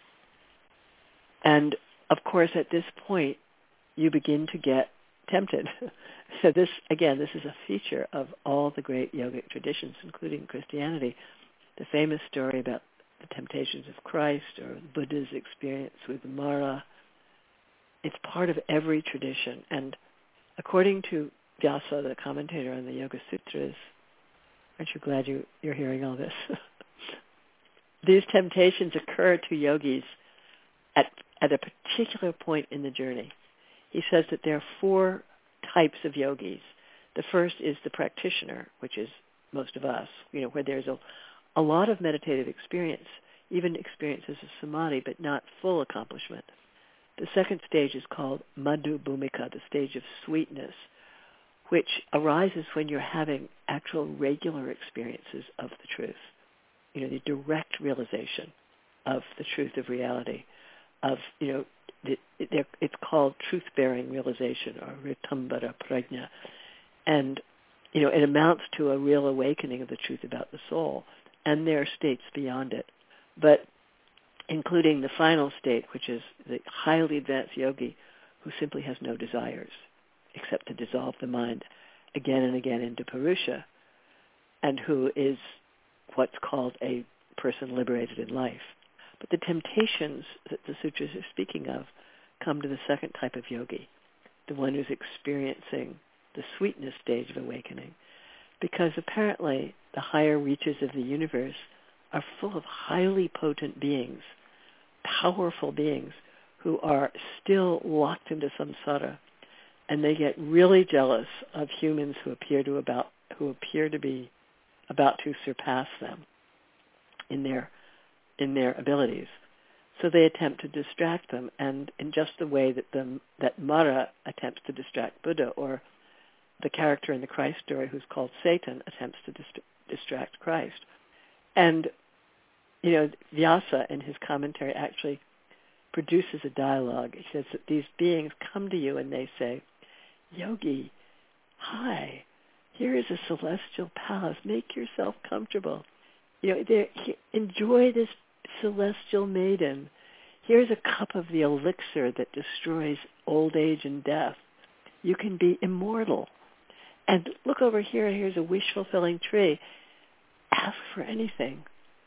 And, of course, at this point, you begin to get tempted. So this, again, this is a feature of all the great yogic traditions, including Christianity. The famous story about the temptations of Christ or Buddha's experience with Mara, it's part of every tradition. And according to Vyasa, the commentator on the Yoga Sutras, aren't you glad you, you're hearing all this? These temptations occur to yogis at, at a particular point in the journey. He says that there are four types of yogis. The first is the practitioner, which is most of us, you know, where there's a, a lot of meditative experience, even experiences of samadhi, but not full accomplishment. The second stage is called Madhu Bhumika, the stage of sweetness, which arises when you're having actual regular experiences of the truth, you know, the direct realization of the truth of reality, of, you know, the, it's called truth-bearing realization, or Ritambara Prajna. And, you know, it amounts to a real awakening of the truth about the soul, and there are states beyond it. But including the final state, which is the highly advanced yogi who simply has no desires except to dissolve the mind again and again into Purusha, and who is what's called a person liberated in life. But the temptations that the sutras are speaking of come to the second type of yogi, the one who's experiencing the sweetness stage of awakening, because apparently the higher reaches of the universe are full of highly potent beings, powerful beings who are still locked into samsara, and they get really jealous of humans who appear to about who appear to be about to surpass them in their in their abilities. So they attempt to distract them, and in just the way that the that Mara attempts to distract Buddha, or the character in the Christ story who's called Satan attempts to dist- distract Christ. And, you know, Vyasa in his commentary actually produces a dialogue. He says that these beings come to you and they say, "Yogi, hi, here is a celestial palace. Make yourself comfortable. You know, there, he, enjoy this celestial maiden. Here's a cup of the elixir that destroys old age and death. You can be immortal. And look over here, here's a wish-fulfilling tree. Ask for anything.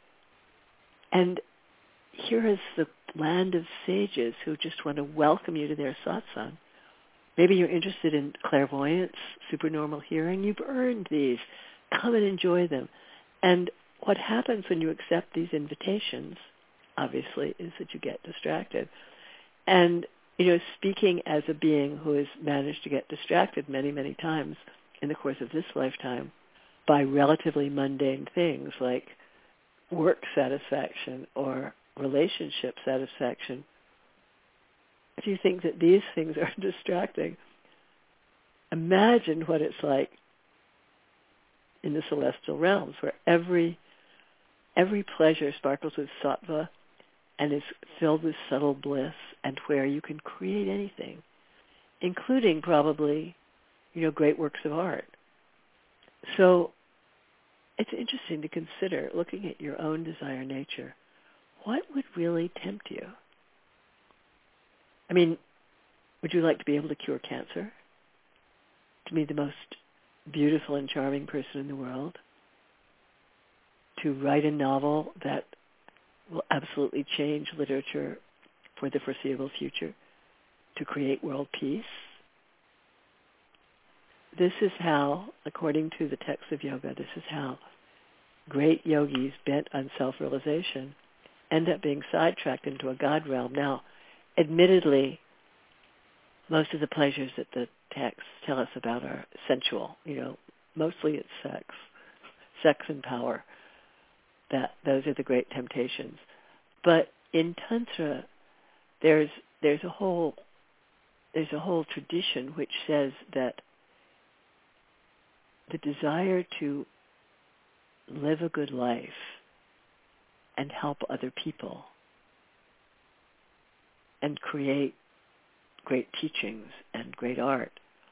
And here is the land of sages who just want to welcome you to their satsang. Maybe you're interested in clairvoyance, supernormal hearing. You've earned these. Come and enjoy them." And what happens when you accept these invitations, obviously, is that you get distracted. And, you know, speaking as a being who has managed to get distracted many, many times in the course of this lifetime by relatively mundane things like work satisfaction or relationship satisfaction, if you think that these things are distracting, imagine what it's like in the celestial realms, where every every pleasure sparkles with sattva and is filled with subtle bliss, and where you can create anything, including probably, you know, great works of art. So it's interesting to consider, looking at your own desire nature, what would really tempt you? I mean, would you like to be able to cure cancer? To be the most beautiful and charming person in the world? To write a novel that will absolutely change literature for the foreseeable future? To create world peace? This is how, according to the texts of yoga, this is how great yogis bent on self-realization end up being sidetracked into a God realm. Now, admittedly, most of the pleasures that the texts tell us about are sensual. You know, mostly it's sex, sex and power. That those are the great temptations. But in Tantra, there's there's a whole there's a whole tradition which says that the desire to live a good life and help other people and create great teachings and great art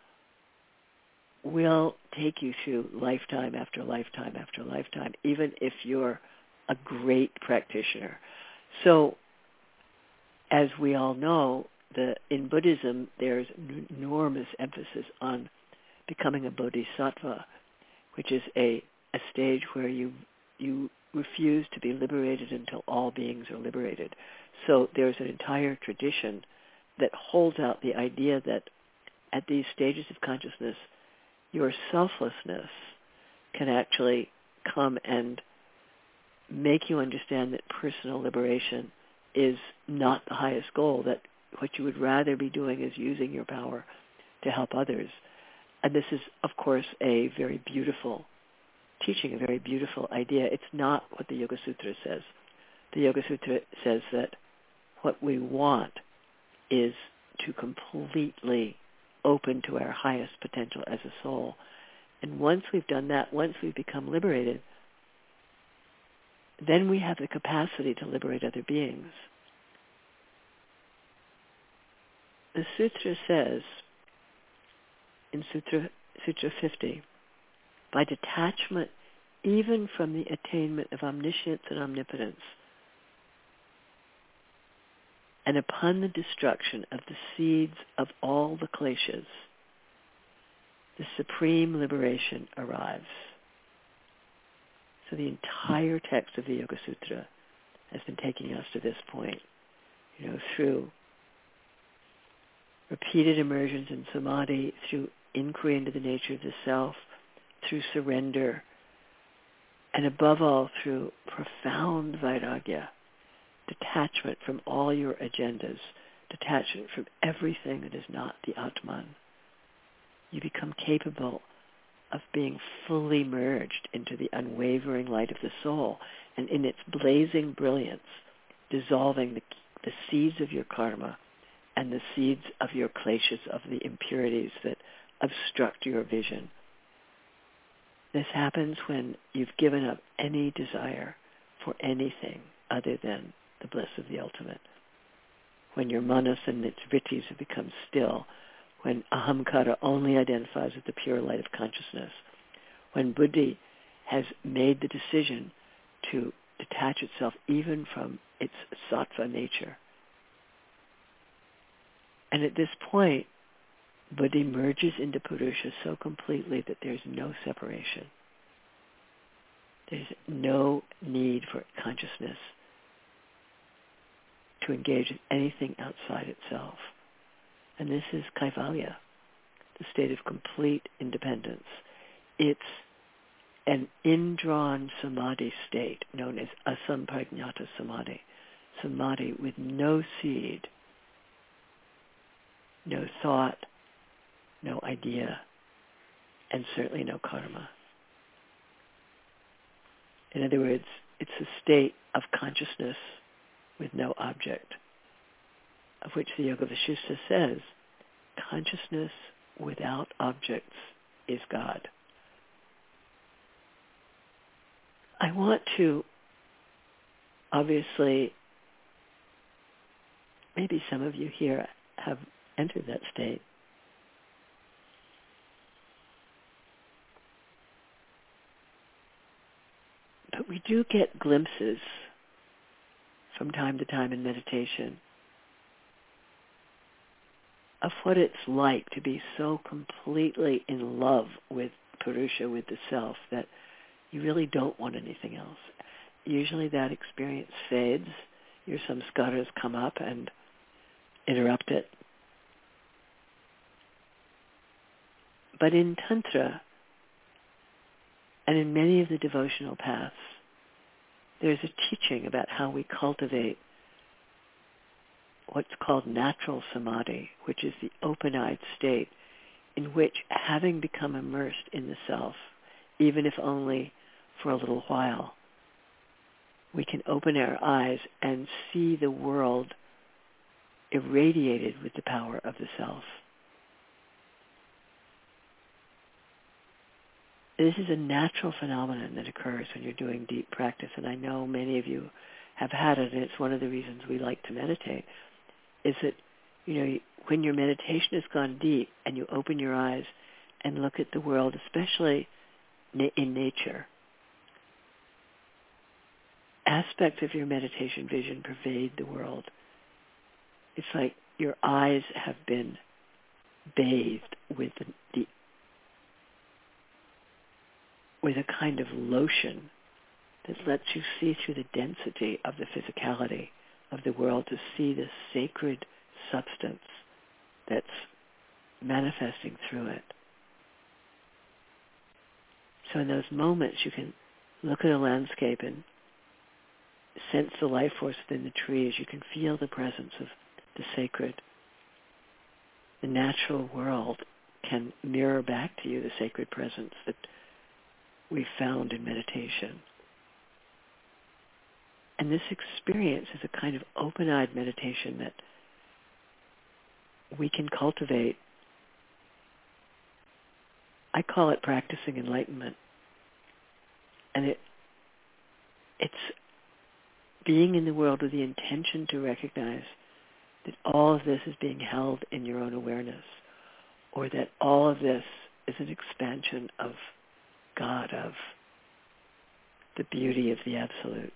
will take you through lifetime after lifetime after lifetime, even if you're a great practitioner. So, as we all know, the, in Buddhism, there's an enormous emphasis on becoming a bodhisattva, which is a, a stage where you you refuse to be liberated until all beings are liberated. So there's an entire tradition that holds out the idea that at these stages of consciousness, your selflessness can actually come and make you understand that personal liberation is not the highest goal, that what you would rather be doing is using your power to help others. And this is, of course, a very beautiful teaching, a very beautiful idea. It's not what the Yoga Sutra says. The Yoga Sutra says that what we want is to completely open to our highest potential as a soul. And once we've done that, once we've become liberated, then we have the capacity to liberate other beings. The sutra says, in Sutra, Sutra fifty, by detachment even from the attainment of omniscience and omnipotence, and upon the destruction of the seeds of all the kleshas, the supreme liberation arrives. So the entire text of the Yoga Sutra has been taking us to this point, you know, through repeated immersions in samadhi, through inquiry into the nature of the self, through surrender, and above all through profound vairagya, detachment from all your agendas, detachment from everything that is not the Atman. You become capable of being fully merged into the unwavering light of the soul, and in its blazing brilliance, dissolving the, the seeds of your karma and the seeds of your kleshas, of the impurities that obstruct your vision. This happens when you've given up any desire for anything other than the bliss of the ultimate. When your manas and its vrittis have become still, when ahamkara only identifies with the pure light of consciousness, when buddhi has made the decision to detach itself even from its sattva nature. And at this point, buddhi merges into purusha so completely that there's no separation. There's no need for consciousness to engage in anything outside itself. And this is kaivalya, the state of complete independence. It's an indrawn samadhi state known as asamprajñata samadhi, samadhi with no seed, no thought, no idea, and certainly no karma. In other words, it's a state of consciousness with no object, of which the Yoga Vasishtha says, consciousness without objects is God. I want to, obviously, maybe some of you here have entered that state. But we do get glimpses from time to time in meditation of what it's like to be so completely in love with Purusha, with the self, that you really don't want anything else. Usually that experience fades. Your samskaras come up and interrupt it. But in Tantra, and in many of the devotional paths, there's a teaching about how we cultivate what's called natural samadhi, which is the open-eyed state in which, having become immersed in the self, even if only for a little while, we can open our eyes and see the world irradiated with the power of the self. this is a natural phenomenon that occurs when you're doing deep practice, and I know many of you have had it, and it's one of the reasons we like to meditate, is that, you know, when your meditation has gone deep and you open your eyes and look at the world, especially in nature, aspects of your meditation vision pervade the world. It's like your eyes have been bathed with the with a kind of lotion that lets you see through the density of the physicality of the world, to see the sacred substance that's manifesting through it. So in those moments you can look at a landscape and sense the life force within the trees. You can feel the presence of the sacred. The natural world can mirror back to you the sacred presence that we found in meditation. And this experience is a kind of open-eyed meditation that we can cultivate. I call it practicing enlightenment. And it it's being in the world with the intention to recognize that all of this is being held in your own awareness, or that all of this is an expansion of God, of the beauty of the Absolute.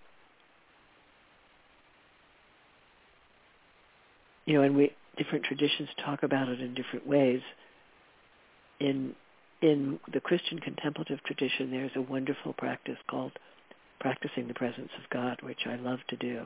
You know, and we different traditions talk about it in different ways. In in the Christian contemplative tradition, there's a wonderful practice called practicing the presence of God, which I love to do.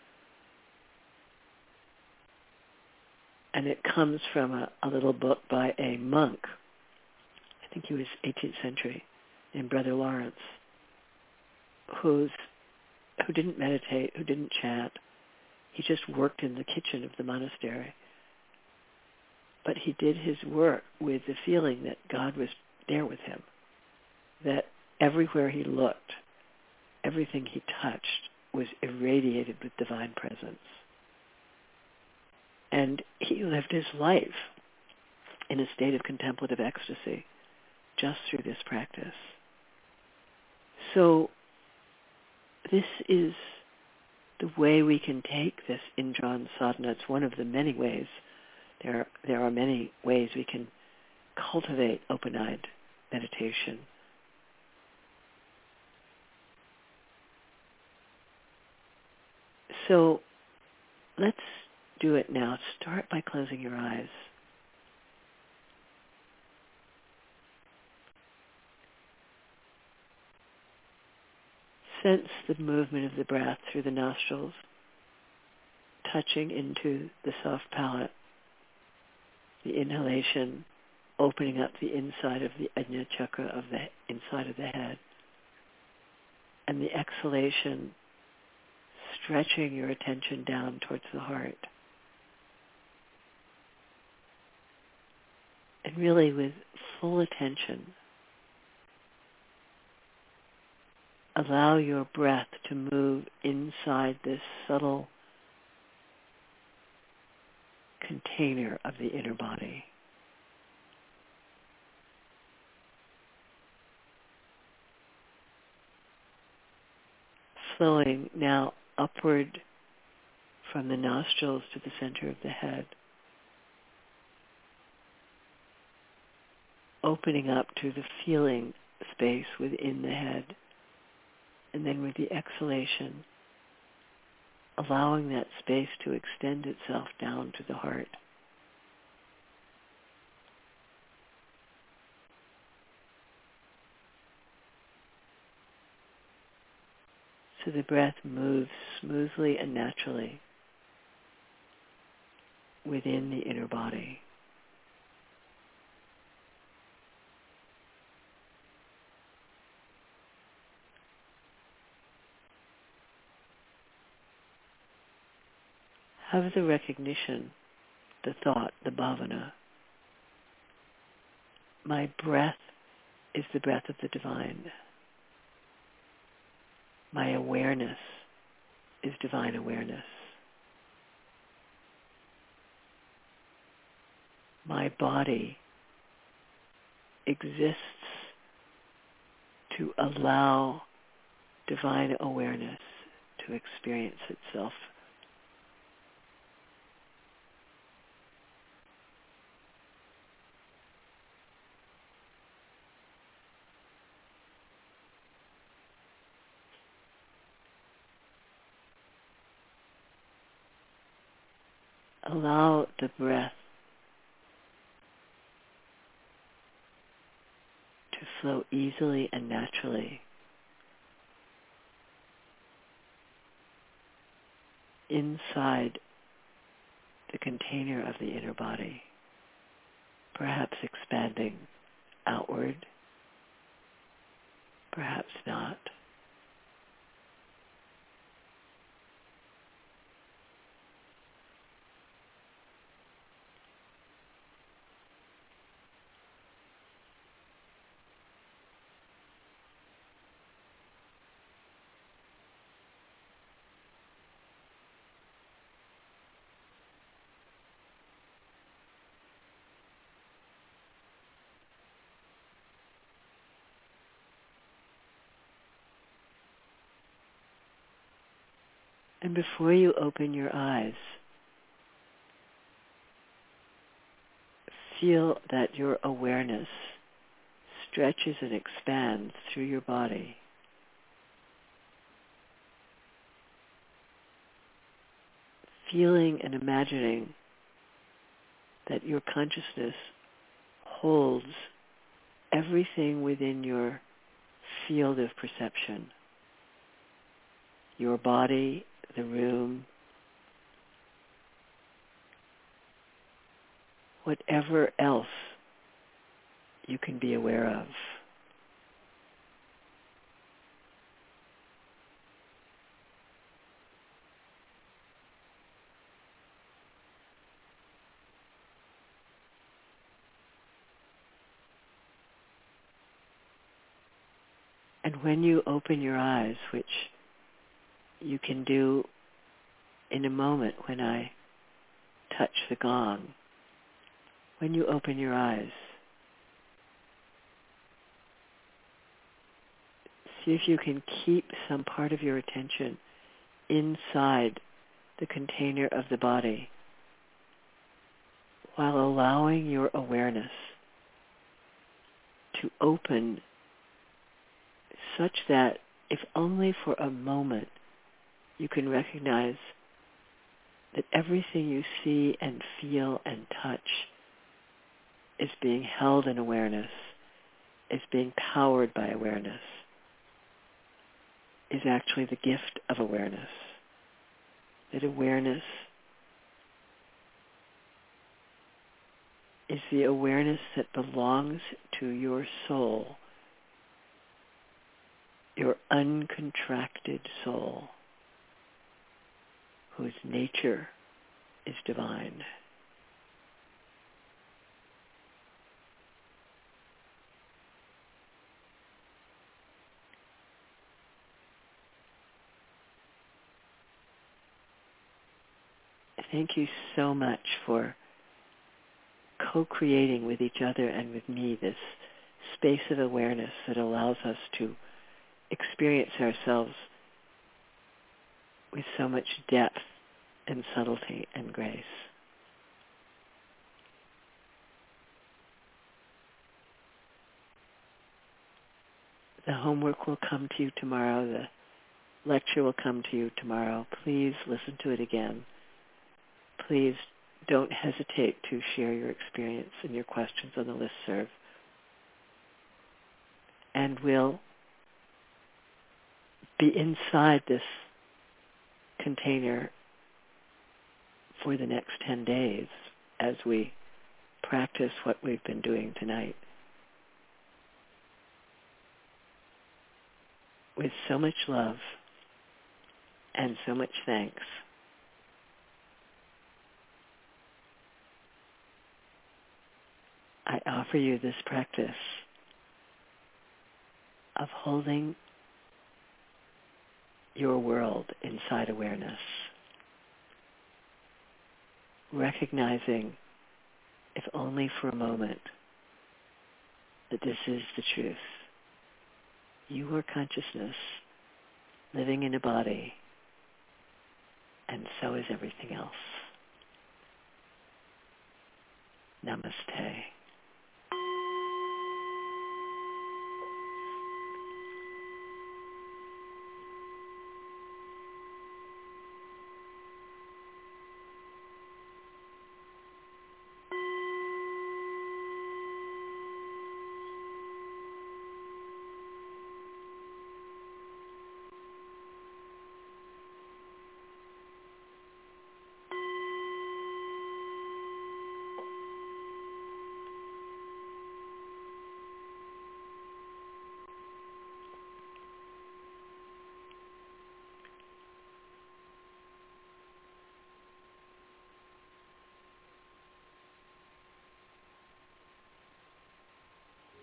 And it comes from a, a little book by a monk, I think he was eighteenth century, named Brother Lawrence, who's who didn't meditate, who didn't chant. He just worked in the kitchen of the monastery. But he did his work with the feeling that God was there with him, that everywhere he looked, everything he touched was irradiated with divine presence. And he lived his life in a state of contemplative ecstasy just through this practice. So this is the way we can take this Indran sadhana. It's one of the many ways. There are, there are many ways we can cultivate open-eyed meditation. So let's do it now. Start by closing your eyes. Sense the movement of the breath through the nostrils, touching into the soft palate. The inhalation, opening up the inside of the Ajna chakra of the inside of the head. And the exhalation, stretching your attention down towards the heart. And really with full attention, allow your breath to move inside this subtle container of the inner body. Flowing now upward from the nostrils to the center of the head. Opening up to the feeling space within the head. And then with the exhalation, allowing that space to extend itself down to the heart. So the breath moves smoothly and naturally within the inner body. Have the recognition, the thought, the bhavana. My breath is the breath of the divine. My awareness is divine awareness. My body exists to allow divine awareness to experience itself. Allow the breath to flow easily and naturally inside the container of the inner body, perhaps expanding outward, perhaps not. And before you open your eyes, feel that your awareness stretches and expands through your body. Feeling and imagining that your consciousness holds everything within your field of perception. Your body, the room, whatever else you can be aware of. And when you open your eyes, which you can do in a moment when I touch the gong, when you open your eyes, see if you can keep some part of your attention inside the container of the body while allowing your awareness to open such that if only for a moment you can recognize that everything you see and feel and touch is being held in awareness, is being powered by awareness, is actually the gift of awareness. That awareness is the awareness that belongs to your soul, your uncontracted soul, whose nature is divine. Thank you so much for co-creating with each other and with me this space of awareness that allows us to experience ourselves with so much depth and subtlety and grace. The homework will come to you tomorrow. The lecture will come to you tomorrow. Please listen to it again. Please don't hesitate to share your experience and your questions on the listserv. And we'll be inside this container for the next ten days as we practice what we've been doing tonight. With so much love and so much thanks, I offer you this practice of holding your world inside awareness, recognizing, if only for a moment, that this is the truth, You are consciousness living in a body, and so is everything else. Namaste.